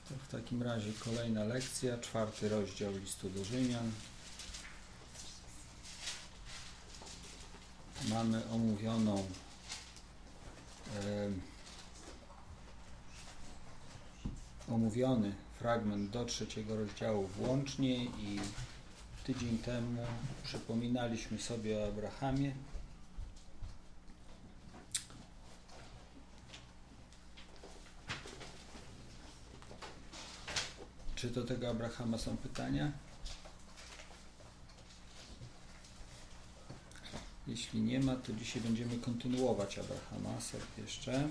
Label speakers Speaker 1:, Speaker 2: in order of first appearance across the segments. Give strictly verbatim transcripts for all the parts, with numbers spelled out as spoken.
Speaker 1: To w takim razie kolejna lekcja, czwarty rozdział listu do Rzymian. Mamy omówioną e, omówiony fragment do trzeciego rozdziału włącznie i tydzień temu przypominaliśmy sobie o Abrahamie. Czy do tego Abrahama są pytania? Jeśli nie ma, to dzisiaj będziemy kontynuować Abrahama sobie jeszcze.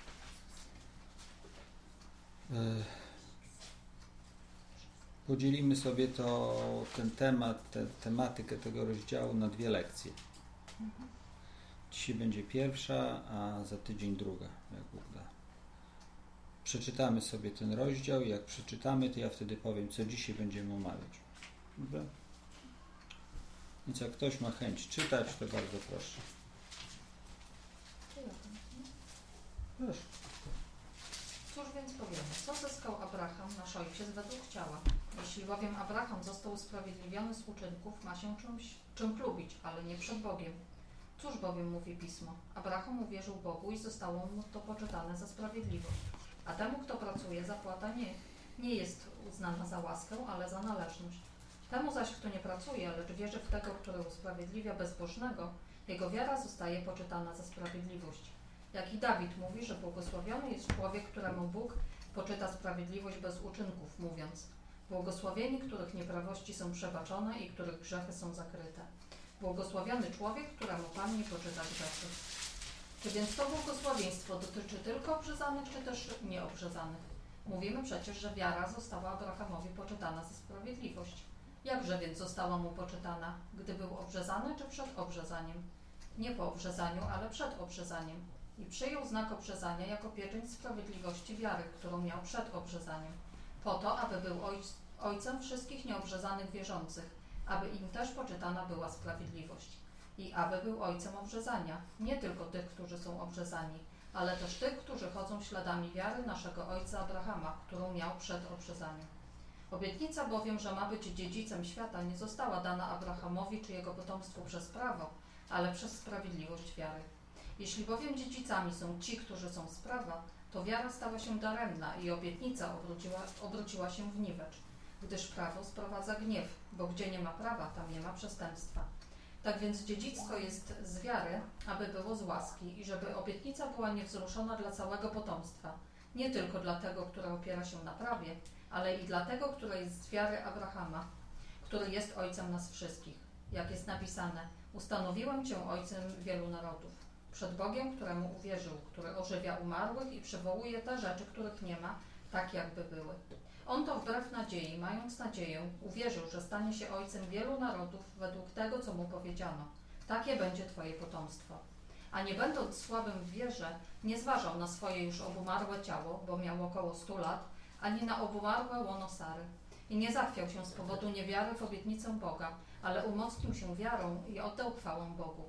Speaker 1: Podzielimy sobie to, ten temat, tę tematykę tego rozdziału na dwie lekcje. Dzisiaj będzie pierwsza, a za tydzień druga, jak Bóg da. Przeczytamy sobie ten rozdział i jak przeczytamy, to ja wtedy powiem, co dzisiaj będziemy omawiać. Dobra? Więc jak ktoś ma chęć czytać, to bardzo proszę. Proszę.
Speaker 2: Cóż więc powiemy? Co zyskał Abraham, nasz ojciec, według ciała? Jeśli bowiem Abraham został usprawiedliwiony z uczynków, ma się czymś, czym chlubić, ale nie przed Bogiem. Cóż bowiem mówi Pismo? Abraham uwierzył Bogu i zostało mu to poczytane za sprawiedliwość. A temu, kto pracuje, zapłata nie, nie jest uznana za łaskę, ale za należność. Temu zaś, kto nie pracuje, lecz wierzy w tego, który usprawiedliwia bezbożnego, jego wiara zostaje poczytana za sprawiedliwość. Jak i Dawid mówi, że błogosławiony jest człowiek, któremu Bóg poczyta sprawiedliwość bez uczynków, mówiąc: błogosławieni, których nieprawości są przebaczone i których grzechy są zakryte. Błogosławiony człowiek, któremu Pan nie poczyta grzechy. Czy więc to błogosławieństwo dotyczy tylko obrzezanych, czy też nieobrzezanych? Mówimy przecież, że wiara została Abrahamowi poczytana za sprawiedliwość. Jakże więc została mu poczytana, gdy był obrzezany, czy przed obrzezaniem? Nie po obrzezaniu, ale przed obrzezaniem. I przyjął znak obrzezania jako pieczęć sprawiedliwości wiary, którą miał przed obrzezaniem, po to, aby był ojc, ojcem wszystkich nieobrzezanych wierzących, aby im też poczytana była sprawiedliwość. I aby był ojcem obrzezania, nie tylko tych, którzy są obrzezani, ale też tych, którzy chodzą śladami wiary naszego ojca Abrahama, którą miał przed obrzezaniem. Obietnica bowiem, że ma być dziedzicem świata, nie została dana Abrahamowi czy jego potomstwu przez prawo, ale przez sprawiedliwość wiary. Jeśli bowiem dziedzicami są ci, którzy są z prawa, to wiara stała się daremna i obietnica obróciła, obróciła się w niwecz, gdyż prawo sprowadza gniew, bo gdzie nie ma prawa, tam nie ma przestępstwa. Tak więc dziedzictwo jest z wiary, aby było z łaski i żeby obietnica była niewzruszona dla całego potomstwa, nie tylko dla tego, które opiera się na prawie, ale i dla tego, które jest z wiary Abrahama, który jest ojcem nas wszystkich. Jak jest napisane: ustanowiłem cię ojcem wielu narodów. Przed Bogiem, któremu uwierzył, który ożywia umarłych i przywołuje te rzeczy, których nie ma, tak jakby były. On to wbrew nadziei, mając nadzieję, uwierzył, że stanie się ojcem wielu narodów według tego, co mu powiedziano. Takie będzie twoje potomstwo. A nie będąc słabym w wierze, nie zważał na swoje już obumarłe ciało, bo miał około stu lat, ani na obumarłe łono Sary. I nie zachwiał się z powodu niewiary w obietnicę Boga, ale umocnił się wiarą i oddał chwałę Bogu,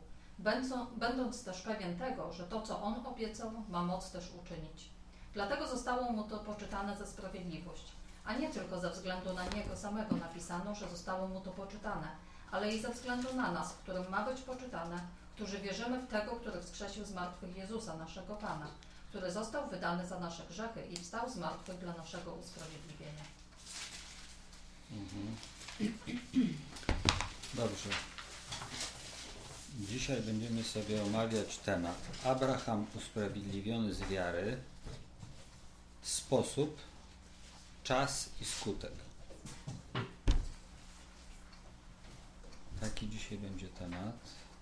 Speaker 2: będąc też pewien tego, że to, co On obiecał, ma moc też uczynić. Dlatego zostało mu to poczytane za sprawiedliwość, a nie tylko ze względu na Niego samego napisano, że zostało mu to poczytane, ale i ze względu na nas, którym ma być poczytane, którzy wierzymy w tego, który wskrzesił z martwych Jezusa, naszego Pana, który został wydany za nasze grzechy i wstał z martwych dla naszego usprawiedliwienia.
Speaker 1: Mhm. Dobrze. Dzisiaj będziemy sobie omawiać temat Abraham usprawiedliwiony z wiary, sposób, czas i skutek. Taki dzisiaj będzie temat.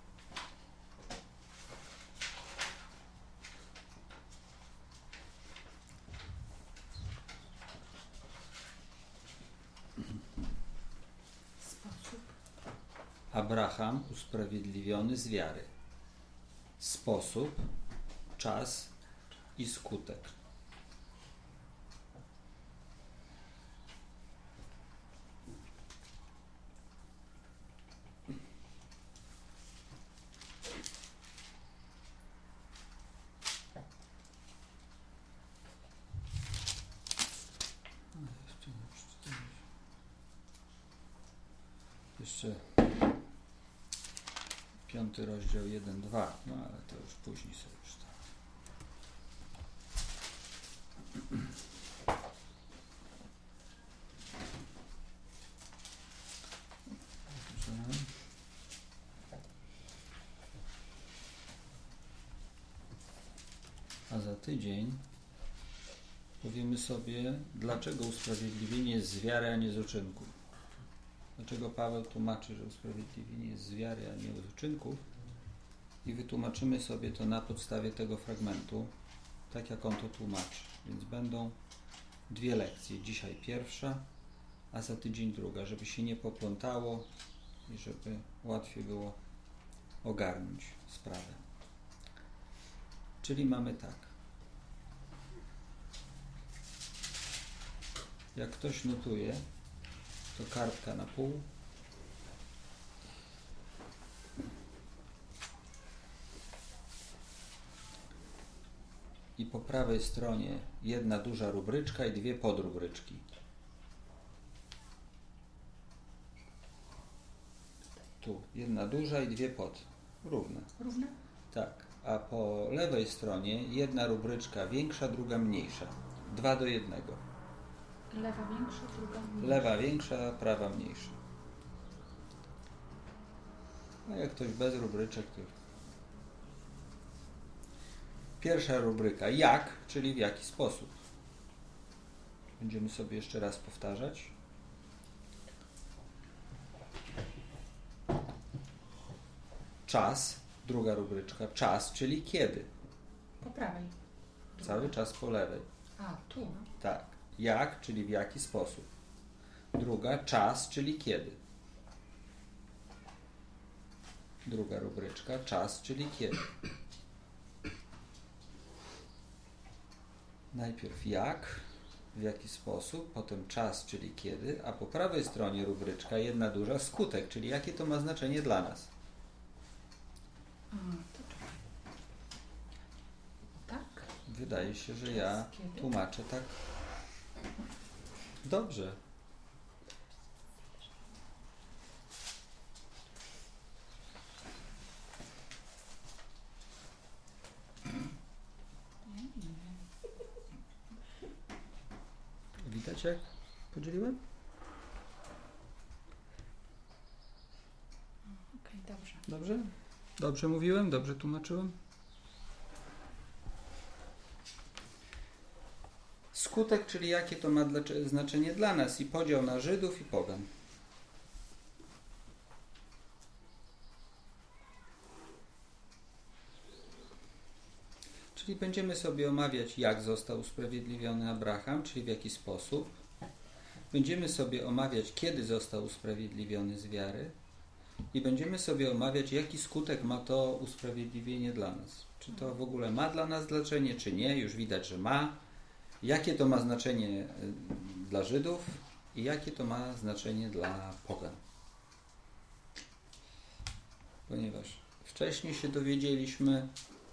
Speaker 1: Abraham usprawiedliwiony z wiary. Sposób, czas i skutek. Jeszcze piąty rozdział jeden, dwa, no ale to już później sobie czytam. A za tydzień powiemy sobie, dlaczego usprawiedliwienie jest z wiary, a nie z uczynków. Dlaczego Paweł tłumaczy, że usprawiedliwienie jest z wiary, a nie z uczynków. I wytłumaczymy sobie to na podstawie tego fragmentu, tak jak on to tłumaczy. Więc będą dwie lekcje. Dzisiaj pierwsza, a za tydzień druga, żeby się nie poplątało i żeby łatwiej było ogarnąć sprawę. Czyli mamy tak. Jak ktoś notuje, to kartka na pół. I po prawej stronie jedna duża rubryczka i dwie podrubryczki. Tu jedna duża i dwie pod. Równe.
Speaker 2: Równe?
Speaker 1: Tak. A po lewej stronie jedna rubryczka większa, druga mniejsza. Dwa do jednego.
Speaker 2: Lewa większa, druga mniejsza.
Speaker 1: Lewa większa, prawa mniejsza. A jak ktoś bez rubryczek, to... Pierwsza rubryka jak, czyli w jaki sposób. Będziemy sobie jeszcze raz powtarzać. Czas, druga rubryczka, czas, czyli kiedy.
Speaker 2: Po prawej.
Speaker 1: Cały czas po lewej.
Speaker 2: A, tu.
Speaker 1: Tak. Jak, czyli w jaki sposób. Druga, czas, czyli kiedy. Druga rubryczka, czas, czyli kiedy. Najpierw jak, w jaki sposób, potem czas, czyli kiedy, a po prawej stronie rubryczka jedna duża, skutek, czyli jakie to ma znaczenie dla nas.
Speaker 2: A, to czekaj. Tak?
Speaker 1: Wydaje się, że ja tłumaczę tak dobrze. Widać, jak podzieliłem?
Speaker 2: Okej, okay, dobrze.
Speaker 1: Dobrze? Dobrze mówiłem? Dobrze tłumaczyłem? Skutek, czyli jakie to ma dla, znaczenie dla nas i podział na Żydów i pogan. Czyli będziemy sobie omawiać, jak został usprawiedliwiony Abraham, czyli w jaki sposób. Będziemy sobie omawiać, kiedy został usprawiedliwiony z wiary. I będziemy sobie omawiać, jaki skutek ma to usprawiedliwienie dla nas. Czy to w ogóle ma dla nas znaczenie, czy nie. Już widać, że ma. Jakie to ma znaczenie dla Żydów i jakie to ma znaczenie dla pogan. Ponieważ wcześniej się dowiedzieliśmy,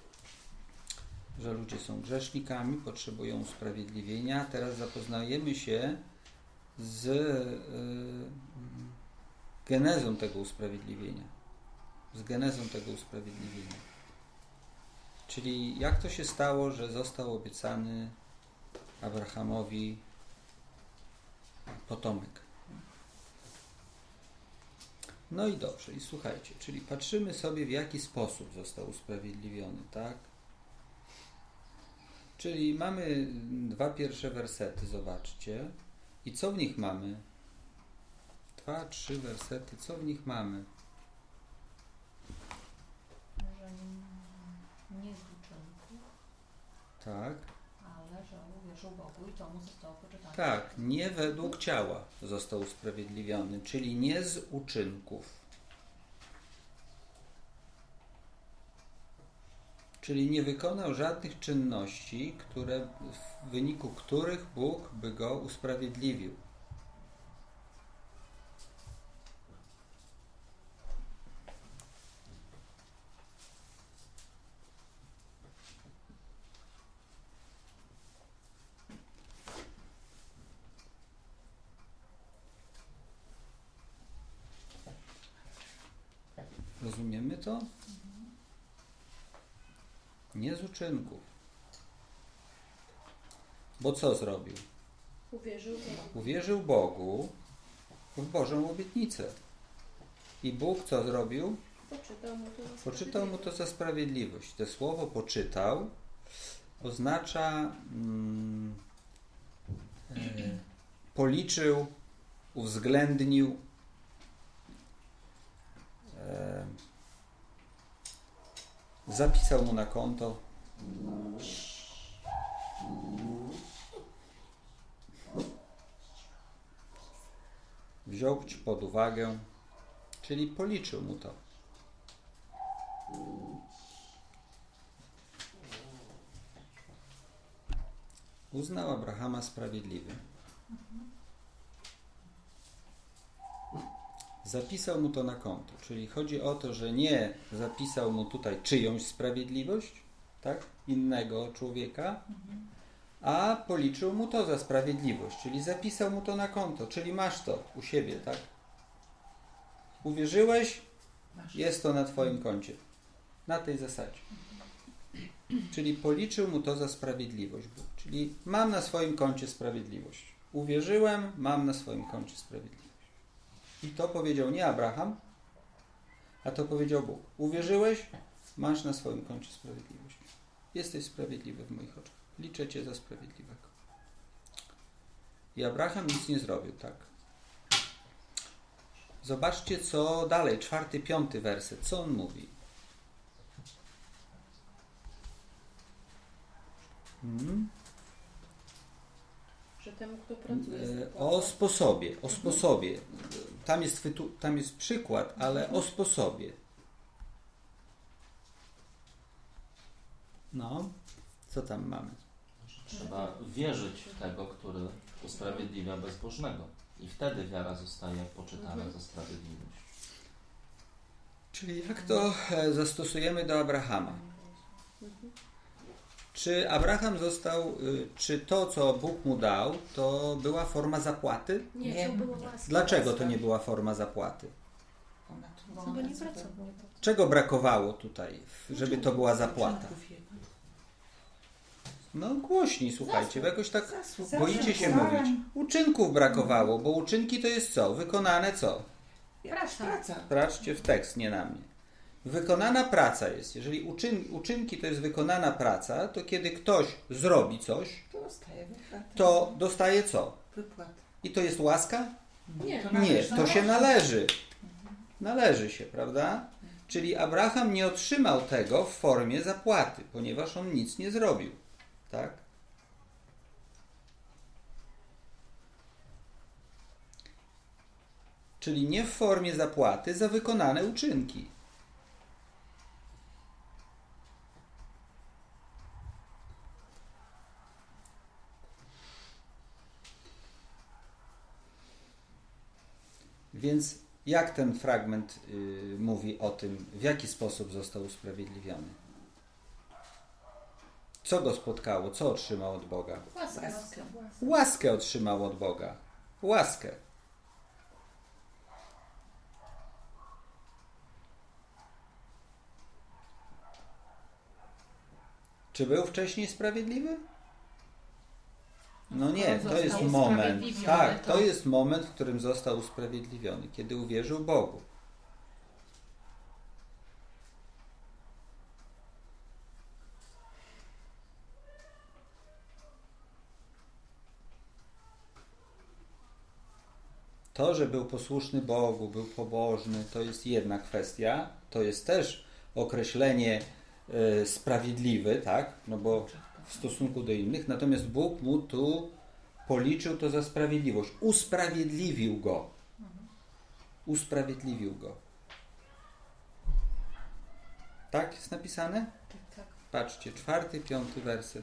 Speaker 1: że ludzie są grzesznikami, potrzebują usprawiedliwienia. Teraz zapoznajemy się z yy, genezą tego usprawiedliwienia. Z genezą tego usprawiedliwienia. Czyli jak to się stało, że został obiecany Abrahamowi potomek. No i dobrze, i słuchajcie, czyli patrzymy sobie, w jaki sposób został usprawiedliwiony, tak? Czyli mamy dwa pierwsze wersety, zobaczcie. I co w nich mamy? Dwa, trzy wersety, co w nich mamy?
Speaker 2: Że nie z uczynków.
Speaker 1: Tak.
Speaker 2: Ale że uwierzył Bogu i to mu zostało poczytane.
Speaker 1: Tak, nie według ciała został usprawiedliwiony, czyli nie z uczynków. Czyli nie wykonał żadnych czynności, które, w wyniku których Bóg by go usprawiedliwił. to? Nie z uczynków. Bo co zrobił?
Speaker 3: Uwierzył Bogu.
Speaker 1: Uwierzył Bogu w Bożą obietnicę. I Bóg co zrobił?
Speaker 3: Poczytał mu to za
Speaker 1: Poczytał mu to za sprawiedliwość. To słowo poczytał oznacza mm, e, policzył, uwzględnił, e, zapisał mu na konto. Wziął pod uwagę, czyli policzył mu to. Uznał Abrahama sprawiedliwym. Zapisał mu to na konto. Czyli chodzi o to, że nie zapisał mu tutaj czyjąś sprawiedliwość, tak? Innego człowieka, a policzył mu to za sprawiedliwość, czyli zapisał mu to na konto, czyli masz to u siebie, tak? Uwierzyłeś, jest to na twoim koncie. Na tej zasadzie. Czyli policzył mu to za sprawiedliwość. Czyli mam na swoim koncie sprawiedliwość. Uwierzyłem, mam na swoim koncie sprawiedliwość. I to powiedział nie Abraham, a to powiedział Bóg. Uwierzyłeś, masz na swoim koncie sprawiedliwość. Jesteś sprawiedliwy w moich oczach. Liczę cię za sprawiedliwego. I Abraham nic nie zrobił, tak? Zobaczcie, co dalej, czwarty, piąty werset, co on mówi. Hmm?
Speaker 3: Że temu, kto pracuje.
Speaker 1: O sposobie, o sposobie. Tam jest, wytu- tam jest przykład, ale o sposobie. No, co tam mamy?
Speaker 4: Trzeba wierzyć w tego, który usprawiedliwia bezbożnego. I wtedy wiara zostaje poczytana
Speaker 3: Mhm.
Speaker 4: za sprawiedliwość.
Speaker 1: Czyli jak to zastosujemy do Abrahama?
Speaker 3: Mhm.
Speaker 1: Czy Abraham został, czy to, co Bóg mu dał, to była forma zapłaty?
Speaker 3: Nie,
Speaker 5: Nie.
Speaker 3: to było łaska.
Speaker 1: Dlaczego to nie była forma zapłaty?
Speaker 3: Bo nie pracował.
Speaker 1: Czego brakowało tutaj, żeby to była zapłata? No głośniej, słuchajcie, bo jakoś tak boicie się mówić. Uczynków brakowało, bo uczynki to jest co? Wykonane co?
Speaker 5: Praca.
Speaker 1: Sprawdźcie w tekst, nie na mnie. Wykonana praca jest. Jeżeli uczyn, uczynki to jest wykonana praca, to kiedy ktoś zrobi coś,
Speaker 5: To dostaje wypłatę.
Speaker 1: to dostaje co?
Speaker 5: Wypłatę.
Speaker 1: I to jest łaska?
Speaker 3: Nie.
Speaker 1: Nie, to się należy. Należy się, prawda? Czyli Abraham nie otrzymał tego w formie zapłaty, ponieważ on nic nie zrobił. Tak? Czyli nie w formie zapłaty za wykonane uczynki. Więc jak ten fragment y, mówi o tym, w jaki sposób został usprawiedliwiony? Co go spotkało? Co otrzymał od Boga?
Speaker 3: Łaska.
Speaker 1: Łaskę otrzymał od Boga. Łaskę. Czy był wcześniej sprawiedliwy? No nie, to jest
Speaker 2: Został
Speaker 1: moment.
Speaker 2: usprawiedliwiony,
Speaker 1: Tak,
Speaker 2: to-
Speaker 1: to jest moment, w którym został usprawiedliwiony, kiedy uwierzył Bogu. To, że był posłuszny Bogu, był pobożny, to jest jedna kwestia. To jest też określenie y, sprawiedliwy, tak? No bo w stosunku do innych. Natomiast Bóg mu tu policzył to za sprawiedliwość. Usprawiedliwił go. Usprawiedliwił go. Tak jest napisane?
Speaker 2: Tak, tak.
Speaker 1: Patrzcie, czwarty, piąty werset.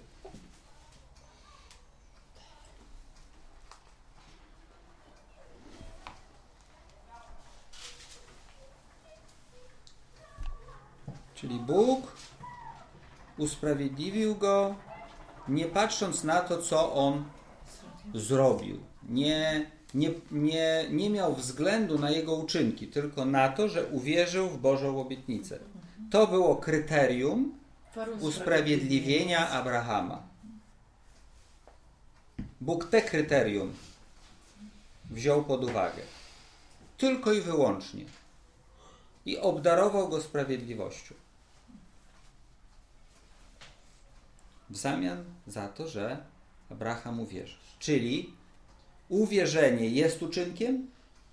Speaker 1: Czyli Bóg usprawiedliwił go, nie patrząc na to, co on zrobił. Nie, nie, nie, nie miał względu na jego uczynki, tylko na to, że uwierzył w Bożą obietnicę. To było kryterium
Speaker 3: Warunki
Speaker 1: usprawiedliwienia Abrahama. Bóg te kryterium wziął pod uwagę. Tylko i wyłącznie. I obdarował go sprawiedliwością. W zamian za to, że Abraham uwierzył. Czyli uwierzenie jest uczynkiem?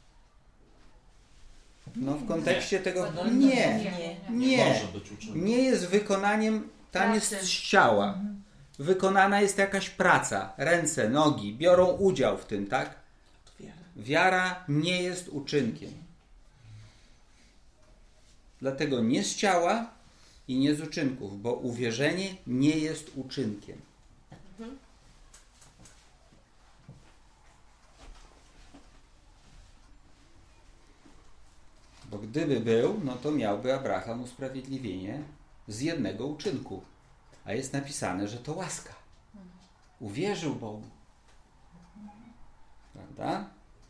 Speaker 1: No w kontekście tego
Speaker 2: No,
Speaker 1: nie.
Speaker 5: Nie.
Speaker 1: Nie.
Speaker 4: Może być uczynkiem.
Speaker 1: Nie jest wykonaniem, tam
Speaker 2: Pracy.
Speaker 1: jest z ciała. Wykonana jest jakaś praca. Ręce, nogi biorą udział w tym, tak?
Speaker 5: Wiara.
Speaker 1: Wiara nie jest uczynkiem. Dlatego nie z ciała i nie z uczynków, bo uwierzenie nie jest uczynkiem. Bo gdyby był, no to miałby Abraham usprawiedliwienie z jednego uczynku. A jest napisane, że to łaska. Uwierzył Bogu. Prawda?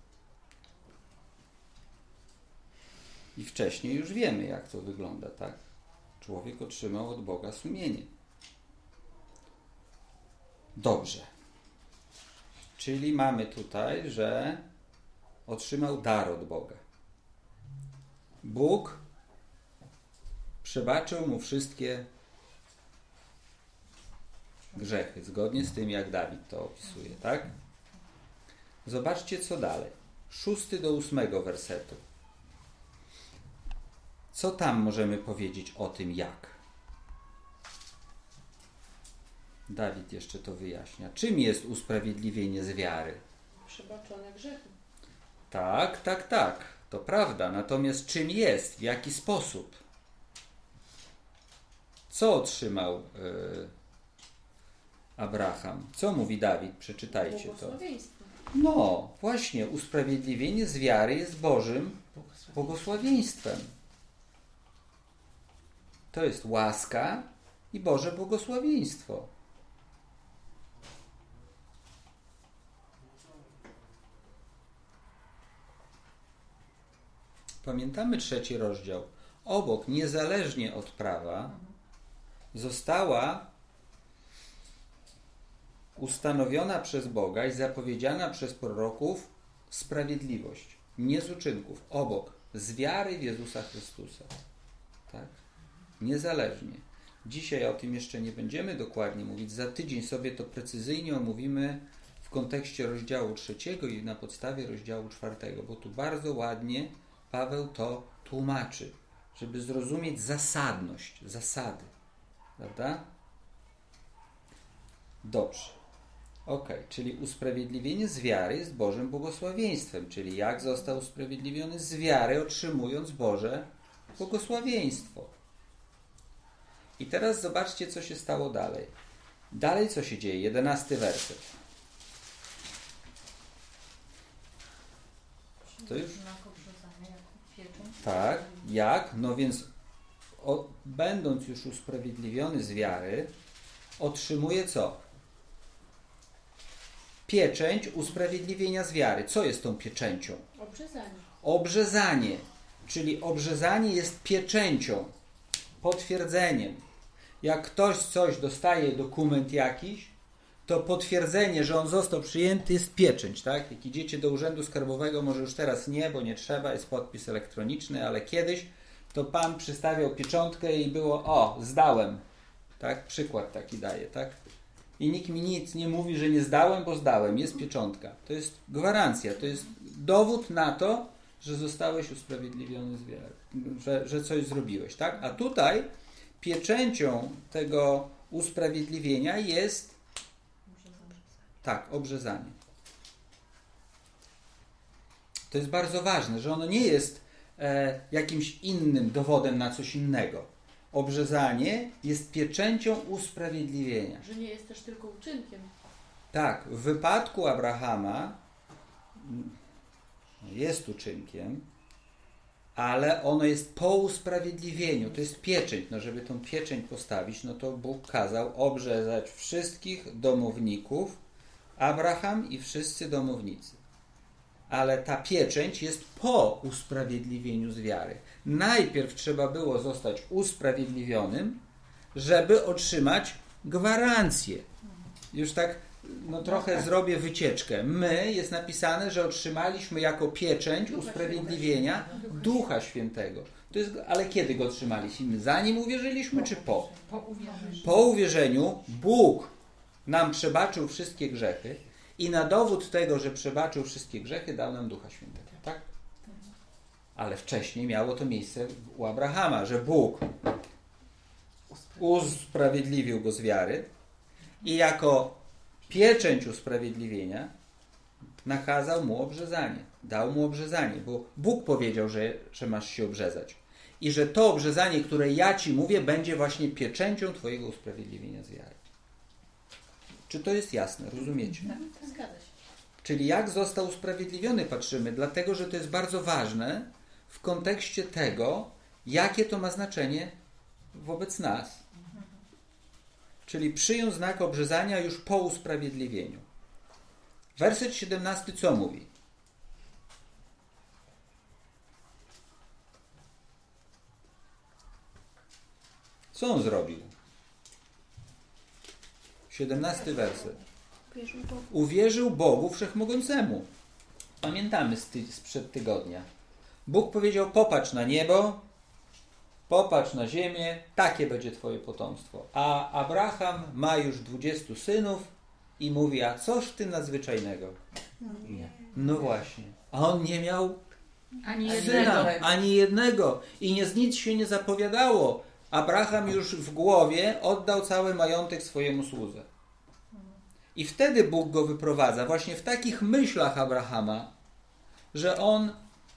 Speaker 1: I wcześniej już wiemy, jak to wygląda, tak? Człowiek otrzymał od Boga sumienie. Dobrze. Czyli mamy tutaj, że otrzymał dar od Boga. Bóg przebaczył mu wszystkie grzechy, zgodnie z tym, jak Dawid to opisuje, tak? Zobaczcie, co dalej. Szósty do ósmego wersetu. Co tam możemy powiedzieć o tym, jak? Dawid jeszcze to wyjaśnia. Czym jest usprawiedliwienie z wiary?
Speaker 3: Przebaczone grzechy.
Speaker 1: Tak, tak, tak. To prawda. Natomiast czym jest? W jaki sposób? Co otrzymał yy, Abraham? Co mówi Dawid? Przeczytajcie to.
Speaker 3: Błogosławieństwo.
Speaker 1: No, właśnie. Usprawiedliwienie z wiary jest Bożym błogosławieństwem. To jest łaska i Boże błogosławieństwo. Pamiętamy trzeci rozdział. Obok, niezależnie od prawa, została ustanowiona przez Boga i zapowiedziana przez proroków sprawiedliwość. Nie z uczynków. Obok. Z wiary w Jezusa Chrystusa. Tak? Niezależnie. Dzisiaj o tym jeszcze nie będziemy dokładnie mówić. Za tydzień sobie to precyzyjnie omówimy w kontekście rozdziału trzeciego i na podstawie rozdziału czwartego, bo tu bardzo ładnie Paweł to tłumaczy, żeby zrozumieć zasadność, zasady. Prawda? Dobrze. Ok, czyli usprawiedliwienie z wiary jest Bożym błogosławieństwem, czyli jak został usprawiedliwiony z wiary, otrzymując Boże błogosławieństwo. I teraz zobaczcie, co się stało dalej. Dalej co się dzieje? Jedenasty werset. To już? Tak, jak? No więc o, będąc już usprawiedliwiony z wiary, otrzymuje co? Pieczęć usprawiedliwienia z wiary. Co jest tą pieczęcią?
Speaker 3: Obrzezanie.
Speaker 1: Obrzezanie. Czyli obrzezanie jest pieczęcią, potwierdzeniem. Jak ktoś coś dostaje, dokument jakiś, to potwierdzenie, że on został przyjęty, jest pieczęć, tak? Jak idziecie do Urzędu Skarbowego, może już teraz nie, bo nie trzeba, jest podpis elektroniczny, ale kiedyś to pan przystawiał pieczątkę i było, o, zdałem, tak? Przykład taki daje, tak? I nikt mi nic nie mówi, że nie zdałem, bo zdałem, jest pieczątka. To jest gwarancja, to jest dowód na to, że zostałeś usprawiedliwiony z wiary, że, że coś zrobiłeś, tak? A tutaj pieczęcią tego usprawiedliwienia jest tak, obrzezanie. To jest bardzo ważne, że ono nie jest e, jakimś innym dowodem na coś innego. Obrzezanie jest pieczęcią usprawiedliwienia.
Speaker 3: Że nie jest też tylko uczynkiem.
Speaker 1: Tak, w wypadku Abrahama jest uczynkiem, ale ono jest po usprawiedliwieniu. To jest pieczęć. No, żeby tą pieczęć postawić, no to Bóg kazał obrzezać wszystkich domowników, Abraham i wszyscy domownicy. ale ta pieczęć jest po usprawiedliwieniu z wiary. Najpierw trzeba było zostać usprawiedliwionym, żeby otrzymać gwarancję. Już tak no, trochę zrobię wycieczkę. My, jest napisane, że otrzymaliśmy jako pieczęć usprawiedliwienia Ducha Świętego. To jest, ale kiedy go otrzymaliśmy? Zanim uwierzyliśmy, czy po?
Speaker 2: Po uwierzeniu.
Speaker 1: Po uwierzeniu Bóg nam przebaczył wszystkie grzechy i na dowód tego, że przebaczył wszystkie grzechy, dał nam Ducha Świętego. Tak? Ale wcześniej miało to miejsce u Abrahama, że Bóg usprawiedliwił go z wiary i jako pieczęć usprawiedliwienia nakazał mu obrzezanie. Dał mu obrzezanie, bo Bóg powiedział, że, że masz się obrzezać. I że to obrzezanie, które ja ci mówię, będzie właśnie pieczęcią twojego usprawiedliwienia z wiary. Czy to jest jasne? Rozumiecie?
Speaker 3: Tak, zgadza się.
Speaker 1: Czyli jak został usprawiedliwiony, patrzymy, dlatego, że to jest bardzo ważne w kontekście tego, jakie to ma znaczenie wobec nas. Czyli przyjął znak obrzezania już po usprawiedliwieniu. Werset siedemnasty co mówi? Co on zrobił? siedemnasty werset. Uwierzył Bogu Wszechmogącemu. Pamiętamy z ty- sprzed tygodnia. Bóg powiedział, popatrz na niebo, popatrz na ziemię, takie będzie twoje potomstwo. A Abraham ma już dwudziestu synów i mówi, a coż ty nadzwyczajnego?
Speaker 4: Nie.
Speaker 1: No właśnie. A on nie miał
Speaker 2: Ani
Speaker 1: syna,
Speaker 2: jednego.
Speaker 1: ani jednego. I nie, nic się nie zapowiadało. Abraham już w głowie oddał cały majątek swojemu słudze. I wtedy Bóg go wyprowadza. Właśnie w takich myślach Abrahama, że on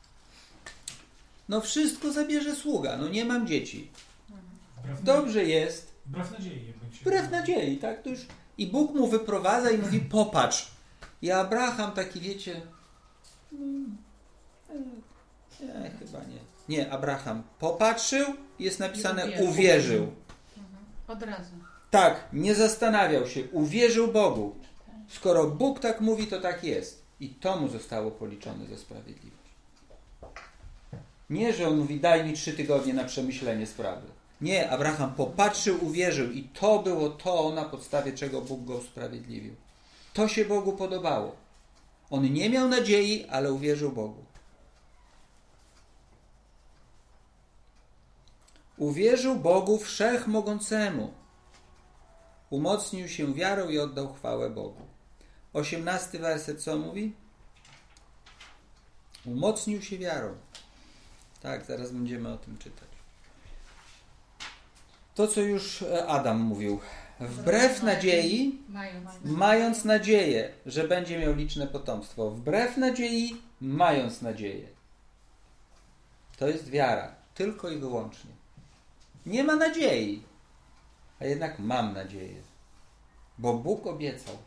Speaker 1: no wszystko zabierze sługa. No nie mam dzieci.
Speaker 6: Wbrew
Speaker 1: Dobrze jest.
Speaker 6: Wbrew nadziei. jakby się-
Speaker 1: Wbrew nadziei, tak? To już... I Bóg mu wyprowadza i mówi, popatrz. I Abraham taki, wiecie... mm, e, Nie, chyba nie. Nie, Abraham popatrzył, jest napisane
Speaker 2: I uwierzył.
Speaker 1: uwierzył.
Speaker 2: Od razu.
Speaker 1: Tak, nie zastanawiał się, uwierzył Bogu. Skoro Bóg tak mówi, to tak jest. I to mu zostało policzone za sprawiedliwość. Nie, że on mówi, daj mi trzy tygodnie na przemyślenie sprawy. Nie, Abraham popatrzył, uwierzył i to było to, na podstawie czego Bóg go usprawiedliwił. To się Bogu podobało. On nie miał nadziei, ale uwierzył Bogu. Uwierzył Bogu Wszechmogącemu. Umocnił się wiarą i oddał chwałę Bogu. Osiemnasty werset co mówi? Umocnił się wiarą. Tak, zaraz będziemy o tym czytać. To, co już Adam mówił. Wbrew nadziei,
Speaker 2: Mając.
Speaker 1: mając nadzieję, że będzie miał liczne potomstwo. Wbrew nadziei, mając nadzieję. To jest wiara. Tylko i wyłącznie. Nie ma nadziei. A jednak mam nadzieję. Bo Bóg obiecał.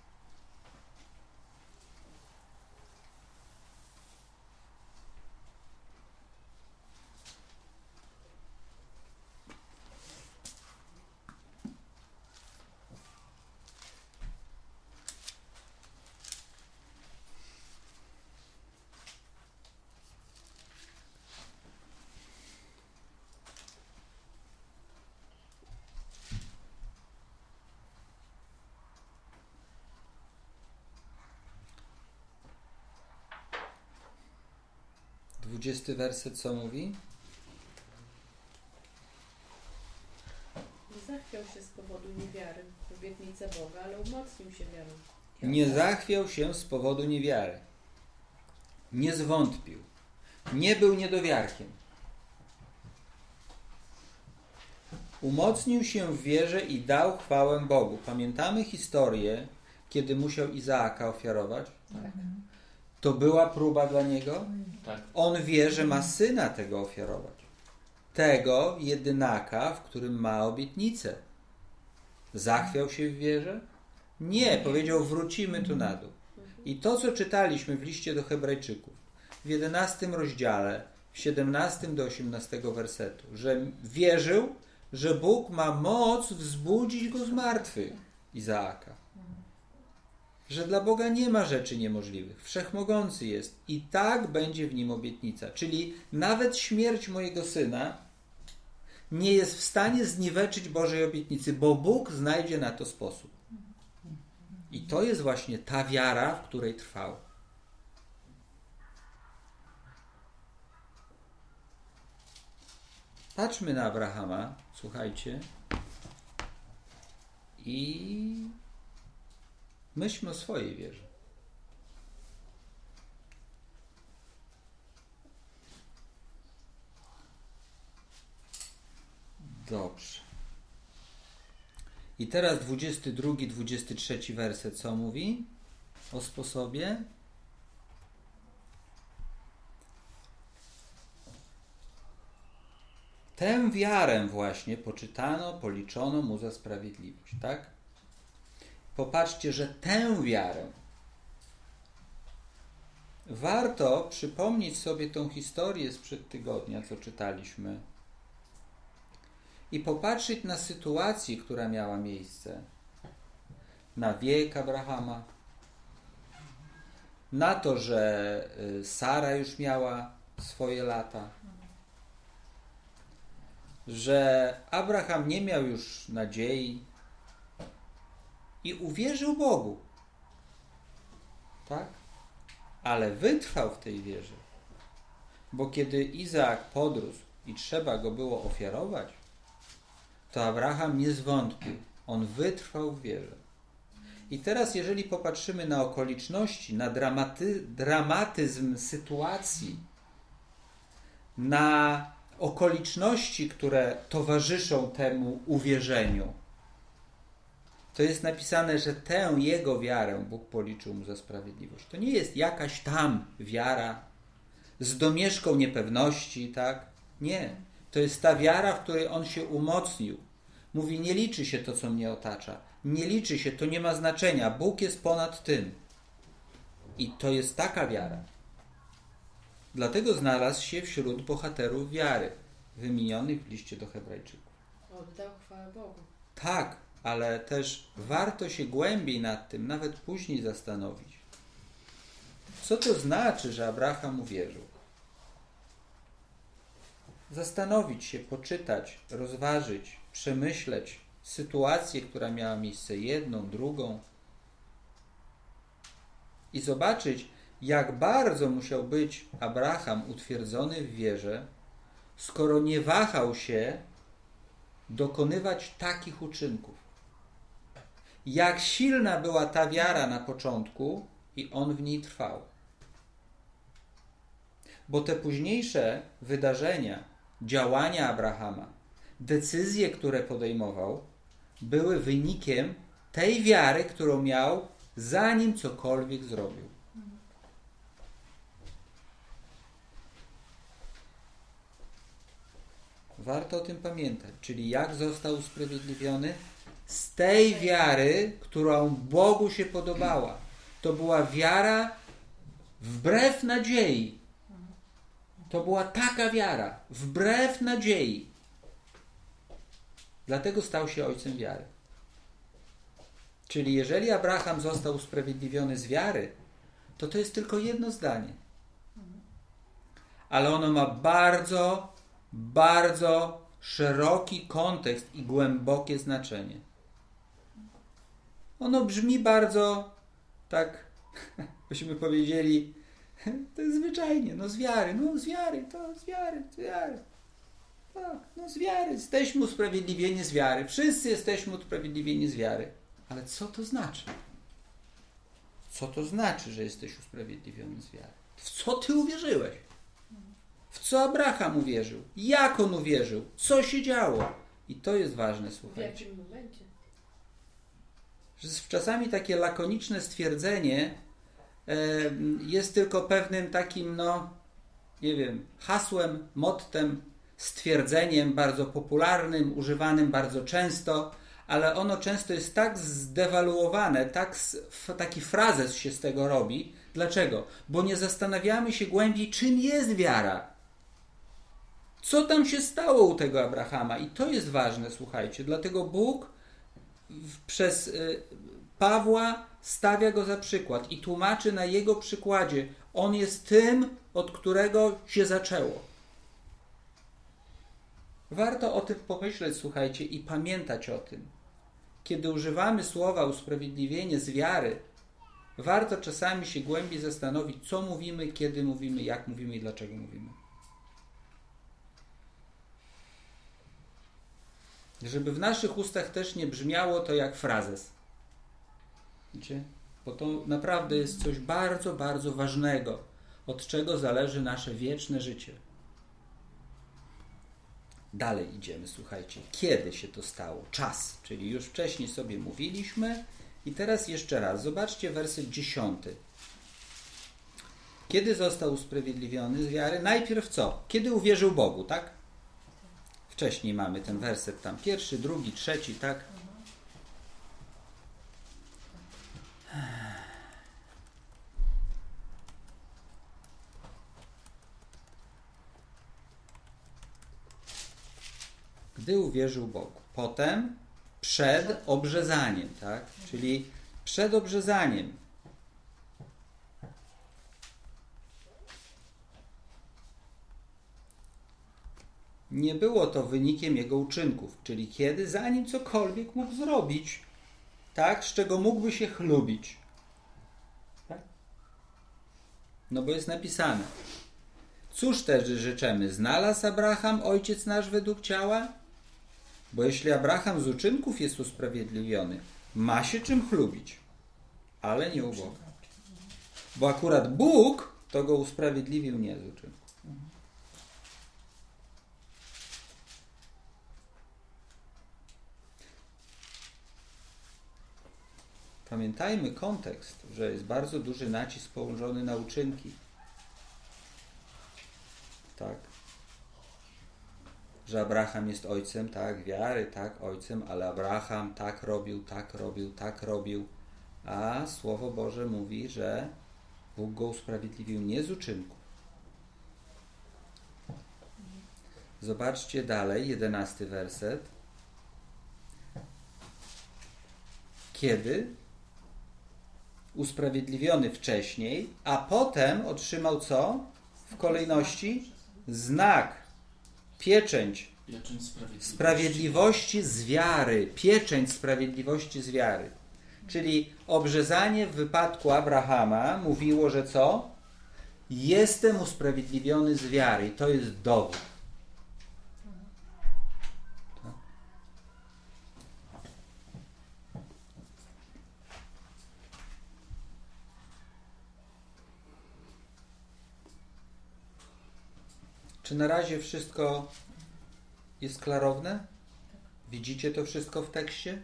Speaker 1: Dwudziesty werset co mówi?
Speaker 3: Nie zachwiał się z powodu niewiary w obietnicę Boga, ale umocnił się wiarą.
Speaker 1: Nie zachwiał się z powodu niewiary. Nie zwątpił. Nie był niedowiarkiem. Umocnił się w wierze i dał chwałę Bogu. Pamiętamy historię, kiedy musiał Izaaka ofiarować?
Speaker 3: Tak.
Speaker 1: To była próba dla niego?
Speaker 4: Tak.
Speaker 1: On wie, że ma syna tego ofiarować. Tego jedynaka, w którym ma obietnicę. Zachwiał się w wierze? Nie, powiedział, wrócimy tu na dół. I to, co czytaliśmy w liście do Hebrajczyków, w jedenastym rozdziale, w siedemnastym do osiemnastego wersetu, że wierzył, że Bóg ma moc wzbudzić go z martwych, Izaaka. że dla Boga nie ma rzeczy niemożliwych. Wszechmogący jest i tak będzie w nim obietnica. Czyli nawet śmierć mojego syna nie jest w stanie zniweczyć Bożej obietnicy, bo Bóg znajdzie na to sposób. I to jest właśnie ta wiara, w której trwał. Patrzmy na Abrahama, słuchajcie, i myślmy o swojej wierze. Dobrze. I teraz dwudziesty drugi, dwudziesty trzeci werset, co mówi o sposobie? Tę wiarę właśnie poczytano, policzono mu za sprawiedliwość, tak? Popatrzcie, że tę wiarę. Warto przypomnieć sobie tą historię sprzed tygodnia, co czytaliśmy, i popatrzeć na sytuację, która miała miejsce, na wiek Abrahama, na to, że Sara już miała swoje lata, że Abraham nie miał już nadziei i uwierzył Bogu. Tak? Ale wytrwał w tej wierze. Bo kiedy Izaak podrósł i trzeba go było ofiarować, to Abraham nie zwątpił. On wytrwał w wierze. I teraz, jeżeli popatrzymy na okoliczności, na dramaty, dramatyzm sytuacji, na okoliczności, które towarzyszą temu uwierzeniu, to jest napisane, że tę jego wiarę Bóg policzył mu za sprawiedliwość. To nie jest jakaś tam wiara z domieszką niepewności, tak? Nie. To jest ta wiara, w której on się umocnił. Mówi, nie liczy się to, co mnie otacza. Nie liczy się, to nie ma znaczenia. Bóg jest ponad tym. I to jest taka wiara. Dlatego znalazł się wśród bohaterów wiary, wymienionych w liście do Hebrajczyków.
Speaker 3: Oddał chwałę Bogu.
Speaker 1: Tak, ale też warto się głębiej nad tym, nawet później zastanowić. Co to znaczy, że Abraham uwierzył? Zastanowić się, poczytać, rozważyć, przemyśleć sytuację, która miała miejsce, jedną, drugą, i zobaczyć, jak bardzo musiał być Abraham utwierdzony w wierze, skoro nie wahał się dokonywać takich uczynków. Jak silna była ta wiara na początku i on w niej trwał. Bo te późniejsze wydarzenia, działania Abrahama, decyzje, które podejmował, były wynikiem tej wiary, którą miał, zanim cokolwiek zrobił. Warto o tym pamiętać. Czyli jak został usprawiedliwiony? Z tej wiary, którą Bogu się podobała. To była wiara wbrew nadziei. To była taka wiara, wbrew nadziei. Dlatego stał się ojcem wiary. Czyli jeżeli Abraham został usprawiedliwiony z wiary, to to jest tylko jedno zdanie. Ale ono ma bardzo, bardzo szeroki kontekst i głębokie znaczenie. Ono brzmi bardzo, tak byśmy powiedzieli, to jest zwyczajnie, no z wiary, no z wiary, to z wiary, z wiary. Tak, no z wiary. Jesteśmy usprawiedliwieni z wiary. Wszyscy jesteśmy usprawiedliwieni z wiary. Ale co to znaczy? Co to znaczy, że jesteś usprawiedliwiony z wiary? W co ty uwierzyłeś? W co Abraham uwierzył? Jak on uwierzył? Co się działo? I to jest ważne, słuchajcie.
Speaker 3: W jakim momencie?
Speaker 1: Że czasami takie lakoniczne stwierdzenie e, jest tylko pewnym takim, no, nie wiem, hasłem, mottem, stwierdzeniem bardzo popularnym, używanym bardzo często, ale ono często jest tak zdewaluowane, tak, taki frazes się z tego robi. Dlaczego? Bo nie zastanawiamy się głębiej, czym jest wiara. Co tam się stało u tego Abrahama? I to jest ważne, słuchajcie. Dlatego Bóg przez Pawła stawia go za przykład i tłumaczy na jego przykładzie. On jest tym, od którego się zaczęło. Warto o tym pomyśleć, słuchajcie, i pamiętać o tym. Kiedy używamy słowa usprawiedliwienie z wiary, warto czasami się głębiej zastanowić, co mówimy, kiedy mówimy, jak mówimy i dlaczego mówimy. Żeby w naszych ustach też nie brzmiało to jak frazes. Wiecie? Bo to naprawdę jest coś bardzo, bardzo ważnego, od czego zależy nasze wieczne życie. Dalej idziemy, słuchajcie. Kiedy się to stało? Czas. Czyli już wcześniej sobie mówiliśmy i teraz jeszcze raz. Zobaczcie werset dziesiąty. Kiedy został usprawiedliwiony z wiary? Najpierw co? Kiedy uwierzył Bogu, tak? Wcześniej mamy ten werset tam. Pierwszy, drugi, trzeci, tak? Gdy uwierzył Bogu. Potem przed obrzezaniem, tak? Czyli przed obrzezaniem. Nie było to wynikiem jego uczynków, czyli kiedy, zanim cokolwiek mógł zrobić, tak? Z czego mógłby się chlubić. Tak? No bo jest napisane. Cóż też życzymy? Znalazł Abraham, ojciec nasz według ciała? Bo jeśli Abraham z uczynków jest usprawiedliwiony, ma się czym chlubić, ale nie u Boga. Bo akurat Bóg to go usprawiedliwił nie z uczynków. Pamiętajmy kontekst, że jest bardzo duży nacisk położony na uczynki. Tak? Że Abraham jest ojcem, tak, wiary, tak, ojcem, ale Abraham tak robił, tak robił, tak robił, a Słowo Boże mówi, że Bóg go usprawiedliwił nie z uczynków. Zobaczcie dalej, jedenasty werset. Kiedy usprawiedliwiony wcześniej, a potem otrzymał co? W kolejności znak, pieczęć
Speaker 4: Pieczęć sprawiedliwości.
Speaker 1: sprawiedliwości z wiary. Pieczęć sprawiedliwości z wiary. Czyli obrzezanie w wypadku Abrahama mówiło, że co? Jestem usprawiedliwiony z wiary. I to jest dowód. Czy na razie wszystko jest klarowne? Widzicie to wszystko w tekście?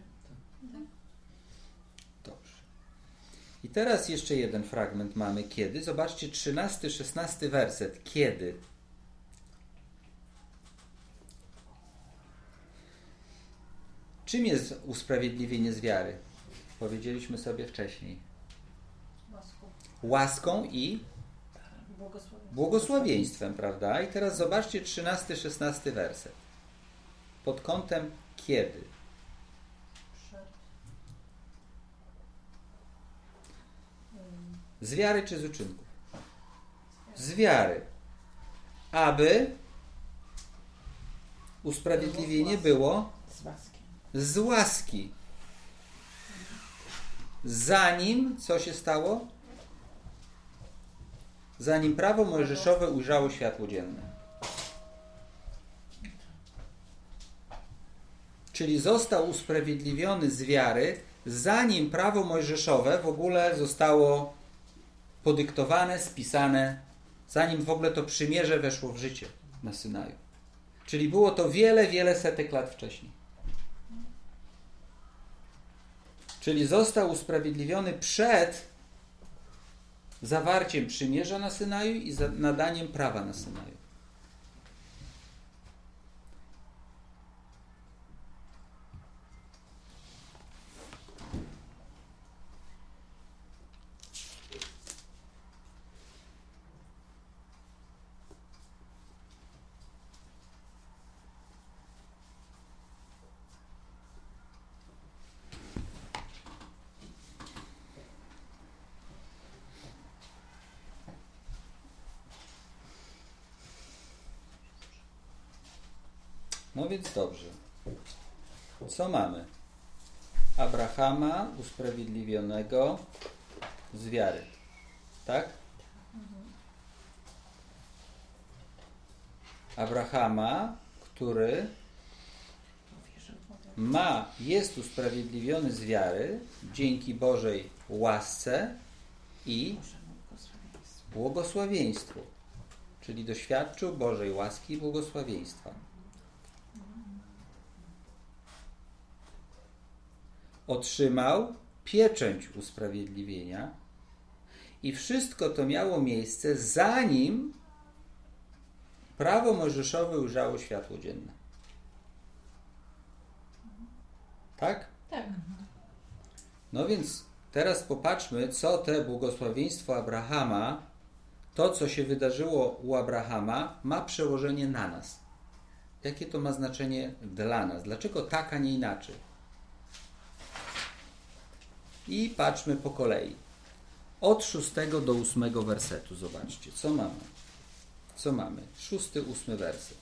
Speaker 1: Dobrze. I teraz jeszcze jeden fragment mamy. Kiedy? Zobaczcie, trzynasty, szesnasty werset. Kiedy? Czym jest usprawiedliwienie z wiary? Powiedzieliśmy sobie wcześniej.
Speaker 2: Łaską.
Speaker 1: Łaską i
Speaker 2: Błogosławieństwem.
Speaker 1: błogosławieństwem, prawda? I teraz zobaczcie trzynasty, szesnasty werset. Pod kątem kiedy?
Speaker 2: Przed.
Speaker 1: Z wiary czy z uczynków? Z wiary. Aby usprawiedliwienie było
Speaker 5: Z łaski.
Speaker 1: z łaski. Zanim, co się stało? Zanim prawo mojżeszowe ujrzało światło dzienne. Czyli został usprawiedliwiony z wiary, zanim prawo mojżeszowe w ogóle zostało podyktowane, spisane, zanim w ogóle to przymierze weszło w życie na Synaju. Czyli było to wiele, wiele setek lat wcześniej. Czyli został usprawiedliwiony przed zawarciem przymierza na Synaju i nadaniem prawa na Synaju. No więc dobrze. Co mamy? Abrahama usprawiedliwionego z wiary. Tak? Abrahama, który ma, jest usprawiedliwiony z wiary dzięki Bożej łasce i błogosławieństwu. Czyli doświadczył Bożej łaski i błogosławieństwa. Otrzymał pieczęć usprawiedliwienia i wszystko to miało miejsce, zanim prawo mojżeszowe ujrzało światło dzienne. Tak?
Speaker 3: Tak.
Speaker 1: No więc teraz popatrzmy, co te błogosławieństwo Abrahama, to co się wydarzyło u Abrahama, ma przełożenie na nas. Jakie to ma znaczenie dla nas? Dlaczego tak, a nie inaczej? I patrzmy po kolei. Od szóstego do ósmego wersetu. Zobaczcie, co mamy. Co mamy? Szósty, ósmy werset.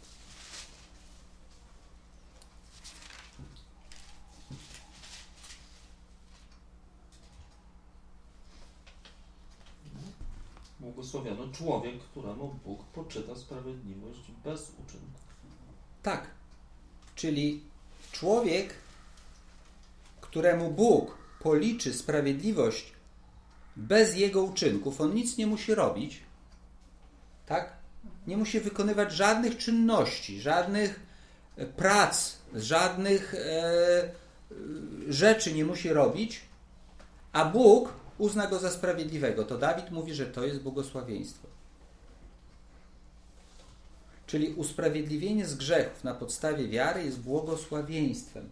Speaker 4: Błogosławiony człowiek, któremu Bóg poczyta sprawiedliwość bez uczynków.
Speaker 1: Tak. Czyli człowiek, któremu Bóg policzy sprawiedliwość bez jego uczynków, on nic nie musi robić, tak? Nie musi wykonywać żadnych czynności, żadnych prac, żadnych e, rzeczy nie musi robić, a Bóg uzna go za sprawiedliwego. To Dawid mówi, że to jest błogosławieństwo. Czyli usprawiedliwienie z grzechów na podstawie wiary jest błogosławieństwem.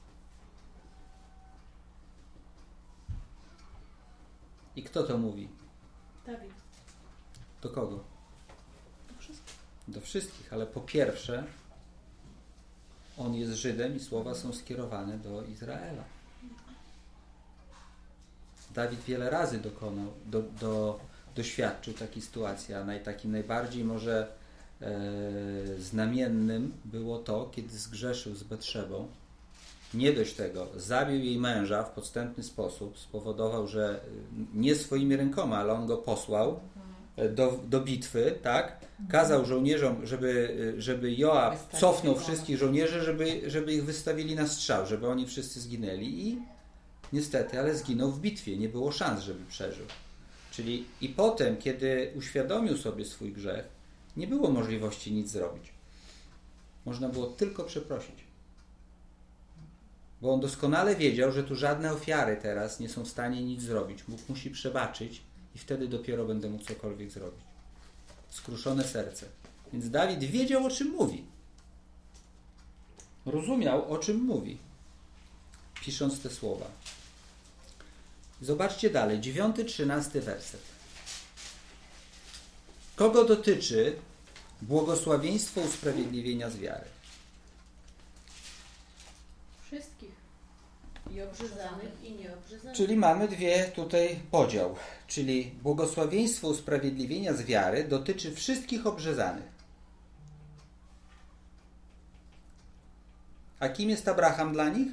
Speaker 1: I kto to mówi?
Speaker 3: Dawid.
Speaker 1: Do kogo?
Speaker 3: Do wszystkich.
Speaker 1: Do wszystkich, ale po pierwsze on jest Żydem i słowa są skierowane do Izraela. Dawid wiele razy dokonał, do, do, doświadczył takiej sytuacji, a naj, takim najbardziej może e, znamiennym było to, kiedy zgrzeszył z Betszebą. Nie dość tego, zabił jej męża w podstępny sposób, spowodował, że nie swoimi rękoma, ale on go posłał do, do bitwy, tak? Kazał żołnierzom, żeby, żeby Joab cofnął wszystkich żołnierzy, żeby, żeby ich wystawili na strzał, żeby oni wszyscy zginęli i niestety, ale zginął w bitwie, nie było szans, żeby przeżył. Czyli i potem, kiedy uświadomił sobie swój grzech, nie było możliwości nic zrobić. Można było tylko przeprosić. Bo on doskonale wiedział, że tu żadne ofiary teraz nie są w stanie nic zrobić. Bóg musi przebaczyć i wtedy dopiero będę mógł cokolwiek zrobić. Skruszone serce. Więc Dawid wiedział, o czym mówi. Rozumiał, o czym mówi, pisząc te słowa. Zobaczcie dalej, dziewiąty, trzynasty werset. Kogo dotyczy błogosławieństwo usprawiedliwienia z wiary?
Speaker 3: Wszystkich. I obrzezanych, i nieobrzezanych.
Speaker 1: Czyli mamy dwie tutaj podział. Czyli błogosławieństwo usprawiedliwienia z wiary dotyczy wszystkich obrzezanych. A kim jest Abraham dla nich?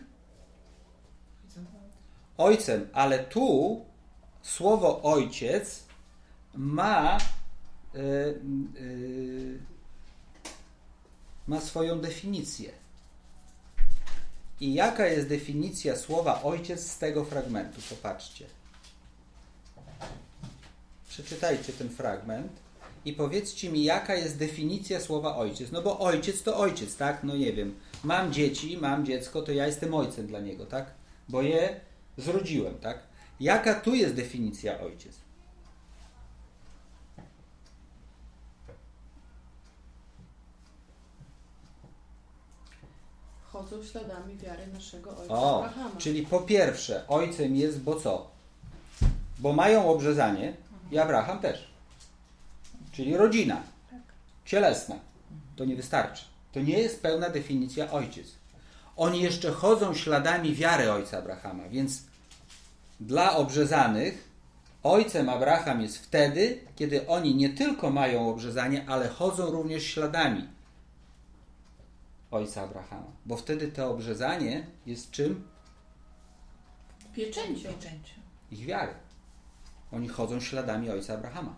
Speaker 1: Ojcem, ale tu słowo ojciec ma yy, yy, ma swoją definicję. I jaka jest definicja słowa ojciec z tego fragmentu? Popatrzcie. Przeczytajcie ten fragment i powiedzcie mi, jaka jest definicja słowa ojciec. No bo ojciec to ojciec, tak? No nie wiem. Mam dzieci, mam dziecko, to ja jestem ojcem dla niego, tak? Bo je zrodziłem, tak? Jaka tu jest definicja ojciec?
Speaker 3: Chodzą śladami wiary naszego ojca
Speaker 1: O,
Speaker 3: Abrahama.
Speaker 1: czyli po pierwsze, ojcem jest, bo co? Bo mają obrzezanie i Abraham też. Czyli rodzina. Cielesna. To nie wystarczy. To nie jest pełna definicja ojciec. Oni jeszcze chodzą śladami wiary ojca Abrahama, więc dla obrzezanych ojcem Abraham jest wtedy, kiedy oni nie tylko mają obrzezanie, ale chodzą również śladami ojca Abrahama. Bo wtedy to obrzezanie jest czym?
Speaker 3: Pieczęcią.
Speaker 5: Pieczęcią.
Speaker 1: Ich wiary. Oni chodzą śladami ojca Abrahama.